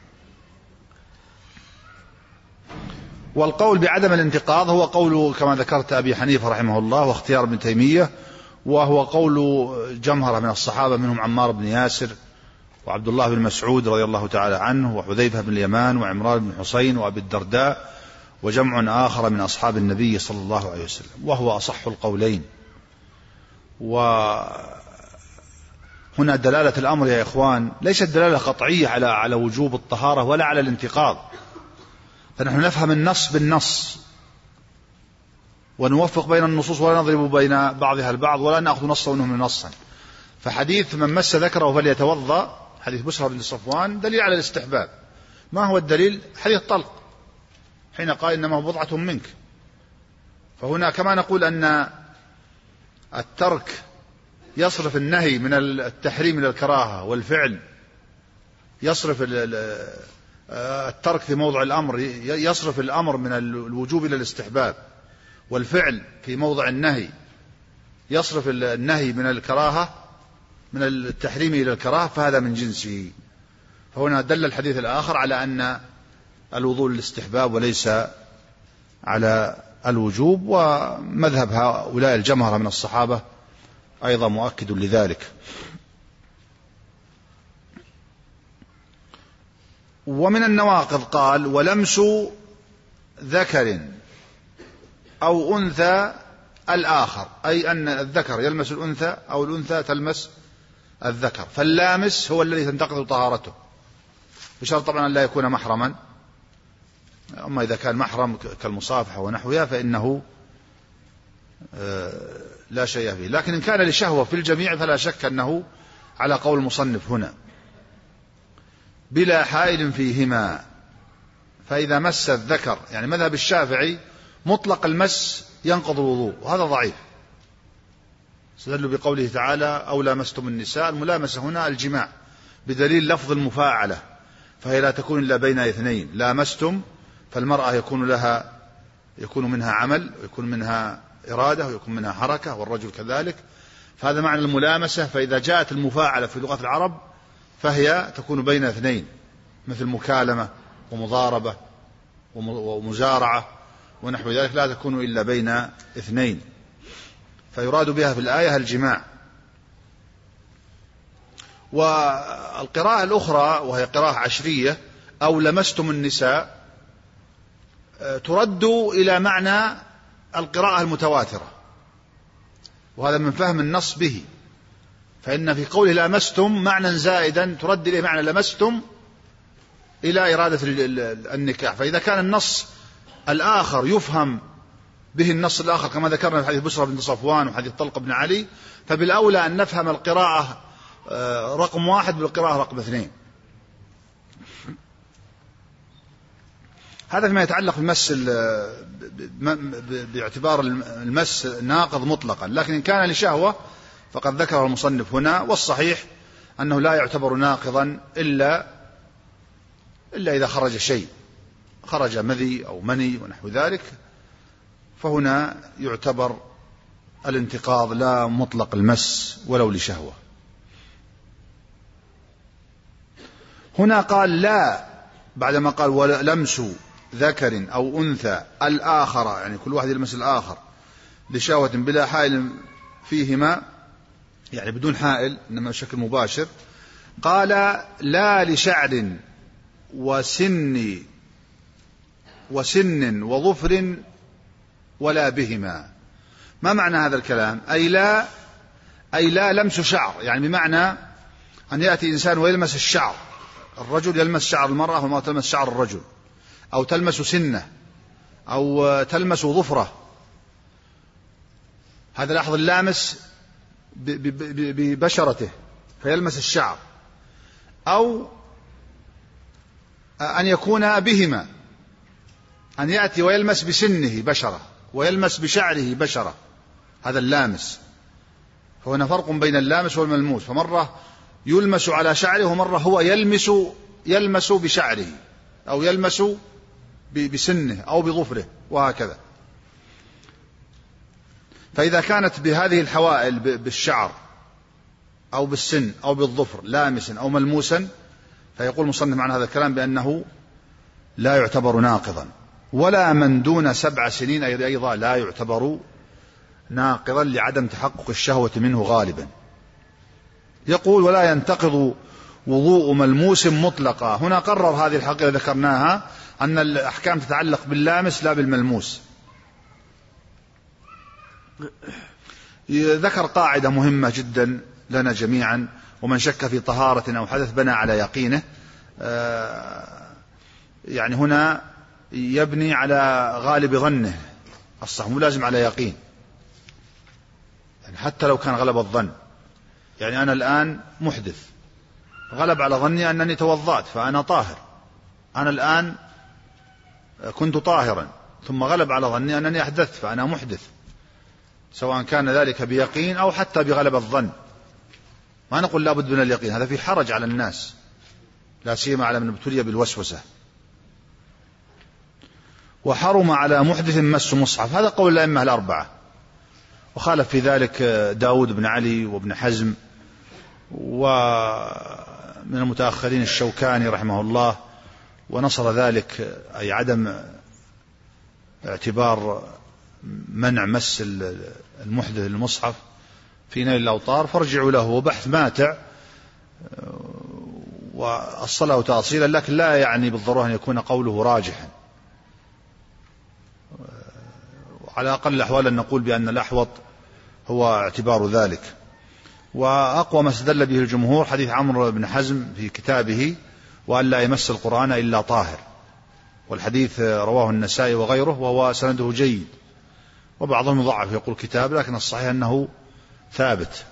والقول بعدم الانتقاض هو قول كما ذكرت أبي حنيفة رحمه الله واختيار ابن تيمية، وهو قول جمهرة من الصحابة، منهم عمار بن ياسر وعبد الله بن مسعود رضي الله تعالى عنه وحذيفة بن اليمان وعمران بن حسين وأبي الدرداء وجمع آخر من أصحاب النبي صلى الله عليه وسلم، وهو أصح القولين. وهنا دلالة الأمر يا إخوان ليست دلالة قطعية على وجوب الطهارة ولا على الانتقاض، فنحن نفهم النص بالنص ونوفق بين النصوص ولا نضرب بين بعضها البعض ولا نأخذ نصا ونهم نصا. فحديث من مس ذكره فليتوضأ حديث بسرة بن صفوان دليل على الاستحباب. ما هو الدليل؟ حديث طلق حين قال إنما هو بضعة منك. فهنا كما نقول أن الترك يصرف النهي من التحريم إلى الكراهة، والفعل يصرف الترك في موضع الأمر، يصرف الأمر من الوجوب إلى الاستحباب، والفعل في موضع النهي يصرف النهي من الكراهة من التحريم إلى الكراهة، فهذا من جنسه. فهنا دل الحديث الآخر على أن الوضوء للاستحباب وليس على الوجوب، ومذهب هؤلاء الجمهرة من الصحابة أيضا مؤكد لذلك. ومن النواقض قال: ولمس ذكر أو أنثى الآخر، أي أن الذكر يلمس الأنثى أو الأنثى تلمس الذكر، فاللامس هو الذي تنتقض طهارته، بشرط طبعا أن لا يكون محرما. أما إذا كان محرم كالمصافحة ونحوها فإنه لا شيء فيه، لكن إن كان لشهوة في الجميع فلا شك أنه على قول المصنف هنا بلا حائل فيهما. فإذا مس الذكر، يعني مذهب الشافعي مطلق المس ينقض الوضوء، وهذا ضعيف. استدلوا بقوله تعالى: أو لامستم النساء، الملامسة هنا الجماع بدليل لفظ المفاعلة، فهي لا تكون إلا بين اثنين. لامستم فالمرأة يكون منها عمل، ويكون منها إرادة، ويكون منها حركة، والرجل كذلك، فهذا معنى الملامسة. فإذا جاءت المفاعلة في لغة العرب فهي تكون بين اثنين، مثل مكالمة ومضاربة ومزارعة ونحو ذلك، لا تكون إلا بين اثنين، فيراد بها في الآية الجماع. والقراءة الأخرى وهي قراءة عشرية: أو لمستم النساء، ترد إلى معنى القراءة المتواترة، وهذا من فهم النص به، فإن في قوله لمستم معنى زائدا ترد إليه معنى لمستم إلى إرادة النكاح. فإذا كان النص الآخر يفهم به النص الآخر كما ذكرنا في حديث بشرى بن صفوان وحديث طلق بن علي، فبالأولى أن نفهم القراءة رقم 1 بالقراءة رقم 2. هذا فيما يتعلق بالمس باعتبار المس ناقض مطلقا، لكن إن كان لشهوة فقد ذكر المصنف هنا، والصحيح أنه لا يعتبر ناقضا إلا إذا خرج شيء، خرج مذي أو مني ونحو ذلك، فهنا يعتبر الانتقاض لا مطلق المس ولو لشهوة. هنا قال لا، بعدما قال ولمس ذكر أو أنثى الآخر، يعني كل واحد يلمس الآخر لشهوة بلا حائل فيهما، يعني بدون حائل إنما بشكل مباشر. قال لا لشعر وسن وظفر ولا بهما. ما معنى هذا الكلام؟ أي لا لمس شعر، يعني بمعنى أن يأتي إنسان ويلمس الشعر، الرجل يلمس شعر المرأة والمرأة تلمس شعر الرجل، أو تلمس سنة، أو تلمس ظفرة، هذا لاحظ اللامس ببشرته فيلمس الشعر، أو أن يكون بهما، أن يأتي ويلمس بسنه بشرة ويلمس بشعره بشرة، هذا اللامس. فهنا فرق بين اللامس والملموس، فمرة يلمس على شعره ومرة هو يلمس بشعره أو يلمس بسنه أو بظفره وهكذا. فإذا كانت بهذه الحوائل بالشعر أو بالسن أو بالظفر لامسا أو ملموسا، فيقول المصنف عن هذا الكلام بأنه لا يعتبر ناقضا. ولا من دون 7 سنين أيضا لا يعتبر ناقضا لعدم تحقق الشهوة منه غالبا. يقول ولا ينتقض وضوء ملموس مطلقا. هنا قرر هذه الحقيقة ذكرناها أن الأحكام تتعلق باللامس لا بالملموس. ذكر قاعدة مهمة جدا لنا جميعا: ومن شك في طهارة أو حدث بنى على يقينه. يعني هنا يبني على غالب ظنه الصح، مو لازم على يقين، يعني حتى لو كان غلب الظن. يعني أنا الآن محدث، غلب على ظني أنني توضأت فأنا طاهر، أنا الآن كنت طاهرا ثم غلب على ظني أنني أحدثت فأنا محدث، سواء كان ذلك بيقين أو حتى بغلب الظن. ما نقول لابد من اليقين، هذا في حرج على الناس، لا سيما على من ابتلي بالوسوسة. وحرم على محدث مس مصحف، هذا قول الأئمة الأربعة، وخالف في ذلك داود بن علي وابن حزم، ومن المتأخرين الشوكاني رحمه الله، ونصر ذلك أي عدم اعتبار منع مس المحدث المصحف في نيل الأوطار، فارجعوا له، وبحث ماتع وأصله تأصيلا، لكن لا يعني بالضرورة أن يكون قوله راجحا. على أقل الأحوال أن نقول بأن الأحوط هو اعتبار ذلك. وأقوى ما استدل به الجمهور حديث عمرو بن حزم في كتابه وأن لا يمس القرآن إلا طاهر، والحديث رواه النسائي وغيره وهو سنده جيد، وبعضهم يضعف يقول كتاب، لكن الصحيح أنه ثابت.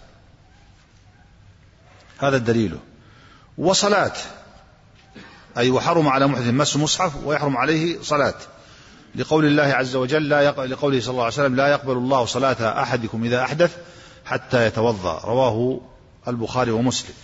هذا الدليل. وصلاة، أي وحرم على محدث مس مصحف ويحرم عليه صلاة، لقول الله عز وجل لقوله صلى الله عليه وسلم لا يقبل الله صلاة أحدكم إذا أحدث حتى يتوضأ، رواه البخاري ومسلم.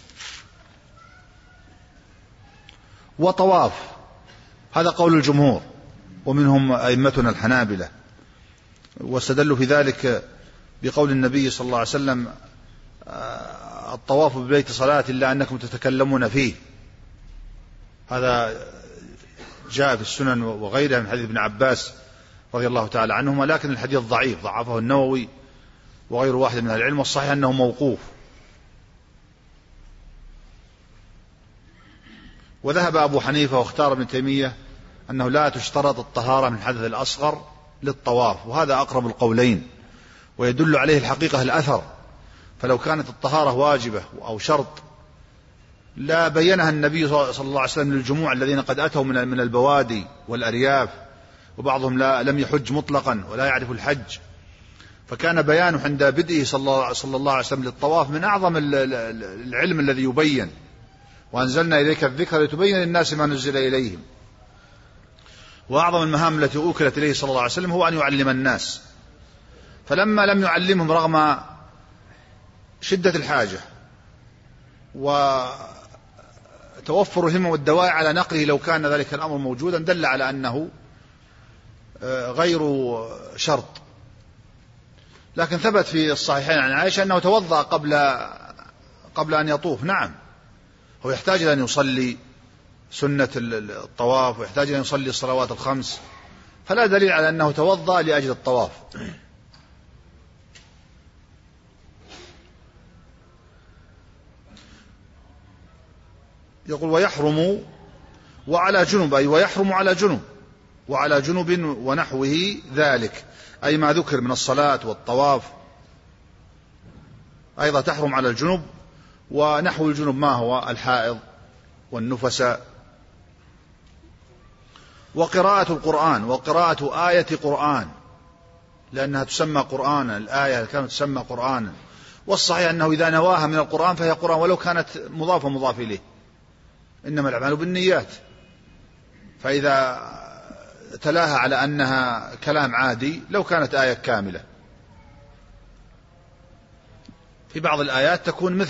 وطواف، هذا قول الجمهور ومنهم أئمتنا الحنابلة، واستدلوا في ذلك بقول النبي صلى الله عليه وسلم الطواف ببيت صلاة إلا أنكم تتكلمون فيه، هذا جاء في السنن وغيرها من حديث ابن عباس رضي الله تعالى عنهما، لكن الحديث ضعيف، ضعفه النووي وغير واحد من العلم، والصحيح أنه موقوف. وذهب أبو حنيفة واختار ابن تيمية أنه لا تشترط الطهارة من الحدث الأصغر للطواف، وهذا أقرب القولين، ويدل عليه الحقيقة الأثر، فلو كانت الطهارة واجبة أو شرط لا بينها النبي صلى الله عليه وسلم للجموع الذين قد أتوا من البوادي والأرياف، وبعضهم لم يحج مطلقا ولا يعرف الحج، فكان بيانه عند بدئه صلى الله عليه وسلم للطواف من أعظم العلم الذي يبين، وأنزلنا إليك الذكر لتبين للناس ما نزل إليهم. وأعظم المهام التي أوكلت إليه صلى الله عليه وسلم هو أن يعلم الناس، فلما لم يعلمهم رغم شدة الحاجة وتوفر الهمم والدواعي على نقله لو كان ذلك الأمر موجودا، دل على أنه غير شرط. لكن ثبت في الصحيحين عن عائشة أنه توضأ قبل أن يطوف. نعم، هو يحتاج أن يصلي سنة الطواف، ويحتاج أن يصلي الصلوات الخمس، فلا دليل على أنه توضأ لأجل الطواف. يقول ويحرم وعلى جنب، أي ويحرم على جنب وعلى جنب ونحوه ذلك، أي ما ذكر من الصلاة والطواف أيضا تحرم على الجنب. ونحو الجنب ما هو؟ الحائض والنفساء. وقراءة القرآن، وقراءة آية قرآن، لأنها تسمى قرآنا، الآية كانت تسمى قرآنا، والصحيح أنه إذا نواها من القرآن فهي قرآن ولو كانت مضافة مضاف إليه، إنما الأعمال بالنيات، فإذا تلاها على أنها كلام عادي لو كانت آية كاملة. في بعض الآيات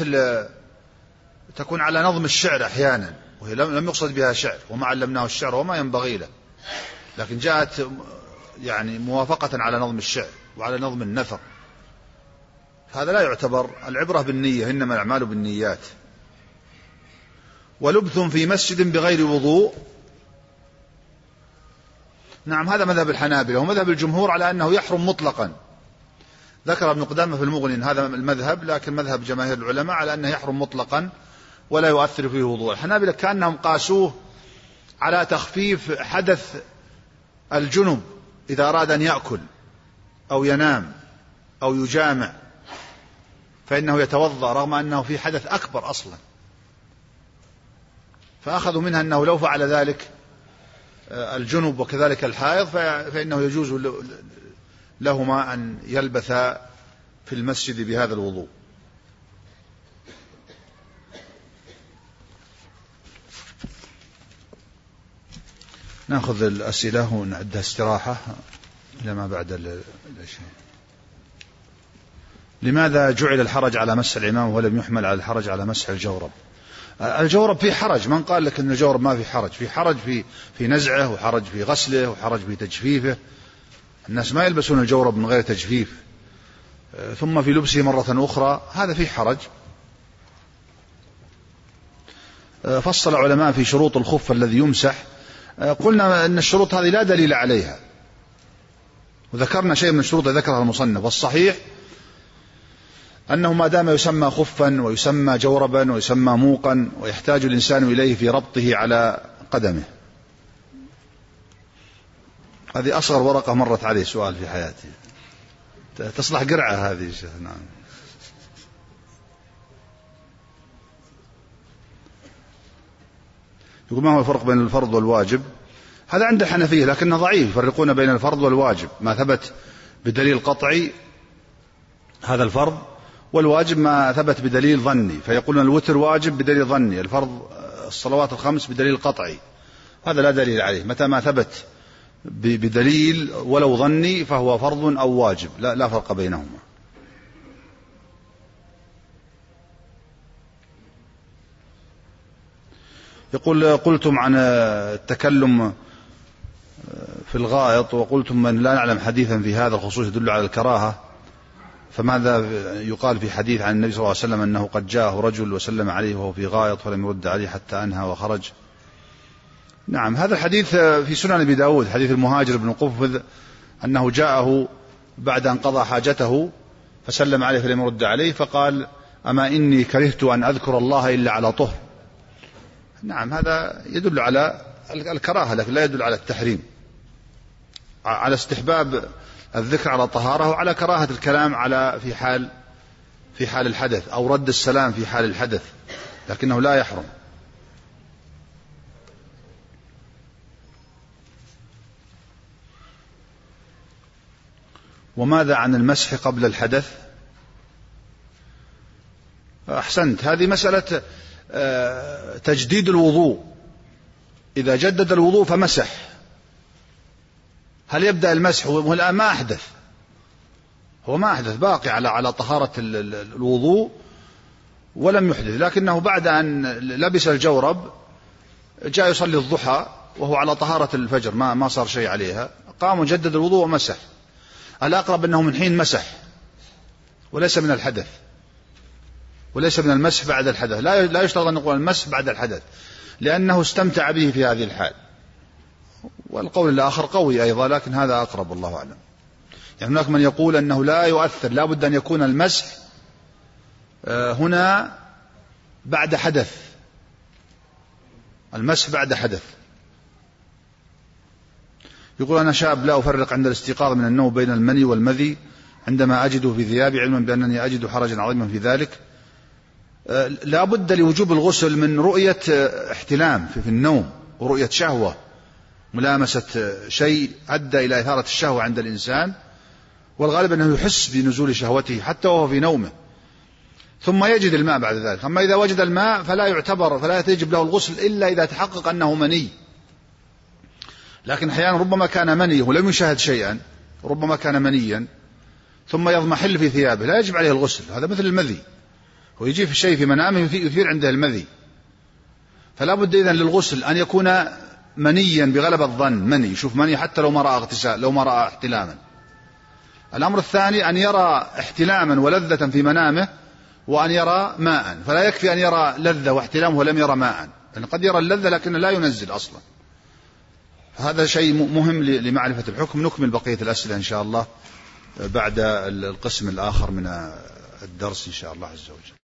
تكون على نظم الشعر أحيانا، وهي لم يقصد بها شعر، وما علمناه الشعر وما ينبغي له، لكن جاءت يعني موافقة على نظم الشعر وعلى نظم النثر، هذا لا يعتبر. العبرة بالنية، إنما الأعمال بالنيات. ولبث في مسجد بغير وضوء، نعم هذا مذهب الحنابلة، ومذهب الجمهور على أنه يحرم مطلقا. ذكر ابن قدامة في المغني هذا المذهب، لكن مذهب جماهير العلماء على أنه يحرم مطلقا ولا يؤثر فيه وضوء. الحنابلة كأنهم قاسوه على تخفيف حدث الجنب إذا أراد أن يأكل أو ينام أو يجامع فإنه يتوضأ، رغم أنه في حدث أكبر أصلا، فأخذوا منها أنه لو فعل ذلك الجنب وكذلك الحائض فإنه يجوز لهما أن يلبثا في المسجد بهذا الوضوء. نأخذ الأسئلة ونعدها استراحة إلى ما بعد العشاء. لماذا جعل الحرج على مسح العمامة ولم يحمل على الحرج على مسح الجورب؟ الجورب فيه حرج، من قال لك أن الجورب ما في حرج؟ في حرج في نزعه، وحرج في غسله، وحرج في تجفيفه. الناس ما يلبسون الجورب من غير تجفيف، ثم في لبسه مرة أخرى هذا فيه حرج. فصل علماء في شروط الخف الذي يمسح، قلنا أن الشروط هذه لا دليل عليها، وذكرنا شيء من الشروط ذكرها المصنف، والصحيح أنه ما دام يسمى خفا ويسمى جوربا ويسمى موقا ويحتاج الإنسان إليه في ربطه على قدمه. هذه أصغر ورقة مرت عليه سؤال في حياتي، تصلح قرعة هذه. نعم. يقول ما هو الفرق بين الفرض والواجب؟ هذا عند الحنفية لكنه ضعيف، يفرقون بين الفرض والواجب. ما ثبت بدليل قطعي هذا الفرض، والواجب ما ثبت بدليل ظني، فيقولون الوتر واجب بدليل ظني، الفرض الصلوات الخمس بدليل قطعي. هذا لا دليل عليه، متى ما ثبت بدليل ولو ظني فهو فرض أو واجب، لا فرق بينهما. يقول قلتم عن التكلم في الغائط، وقلتم من لا نعلم حديثا في هذا الخصوص يدل على الكراهة، فماذا يقال في حديث عن النبي صلى الله عليه وسلم أنه قد جاءه رجل وسلم عليه وهو في غائط فلم يرد عليه حتى أنهى وخرج؟ نعم، هذا الحديث في سنن أبي داود، حديث المهاجر بن قفذ أنه جاءه بعد أن قضى حاجته فسلم عليه فلم يرد عليه، فقال أما إني كرهت أن أذكر الله إلا على طهر. نعم، هذا يدل على الكراهة لكن لا يدل على التحريم، على استحباب الذكر على طهارة، وعلى كراهة الكلام على في حال الحدث، أو رد السلام في حال الحدث، لكنه لا يحرم. وماذا عن المسح قبل الحدث؟ أحسنت، هذه مسألة تجديد الوضوء. إذا جدد الوضوء فمسح، هل يبدأ المسح وهو الآن ما أحدث؟ هو ما أحدث، باقي على طهارة الوضوء ولم يحدث، لكنه بعد أن لبس الجورب جاء يصلي الضحى وهو على طهارة الفجر، ما صار شيء عليها، قام وجدد الوضوء ومسح. الأقرب أنه من حين مسح وليس من الحدث، وليس من المسح بعد الحدث. لا يشترط أن نقول المسح بعد الحدث، لأنه استمتع به في هذه الحال. والقول الآخر قوي أيضا، لكن هذا أقرب والله أعلم. يعني هناك من يقول أنه لا يؤثر، لا بد أن يكون المسح هنا بعد حدث، المسح بعد حدث. يقول أنا شاب لا أفرق عند الاستيقاظ من النوم بين المني والمذي عندما أجده في ثيابي، علما بأنني أجد حرجا عظيما في ذلك. لا بد لوجوب الغسل من رؤية احتلام في النوم، ورؤية شهوة، ملامسة شيء أدى إلى إثارة الشهوة عند الإنسان، والغالب أنه يحس بنزول شهوته حتى وهو في نومه، ثم يجد الماء بعد ذلك. أما إذا وجد الماء فلا يجب له الغسل إلا إذا تحقق أنه مني. لكن أحيانا ربما كان مني ولم يشاهد شيئا، ربما كان منيا ثم يضمحل في ثيابه، لا يجب عليه الغسل، هذا مثل المذي، ويجي في الشيء في منامه يثير عنده المذي. فلا بد إذن للغسل أن يكون منيا بغلب الظن، مني، يشوف مني حتى لو ما رأى احتلاما. الأمر الثاني أن يرى احتلاما ولذة في منامه، وأن يرى ماء، فلا يكفي أن يرى لذة واحتلام ولم يرى ماء، لأن قد يرى اللذة لكن لا ينزل أصلا. هذا شيء مهم لمعرفة الحكم. نكمل بقية الأسئلة إن شاء الله بعد القسم الآخر من الدرس إن شاء الله عز وجل.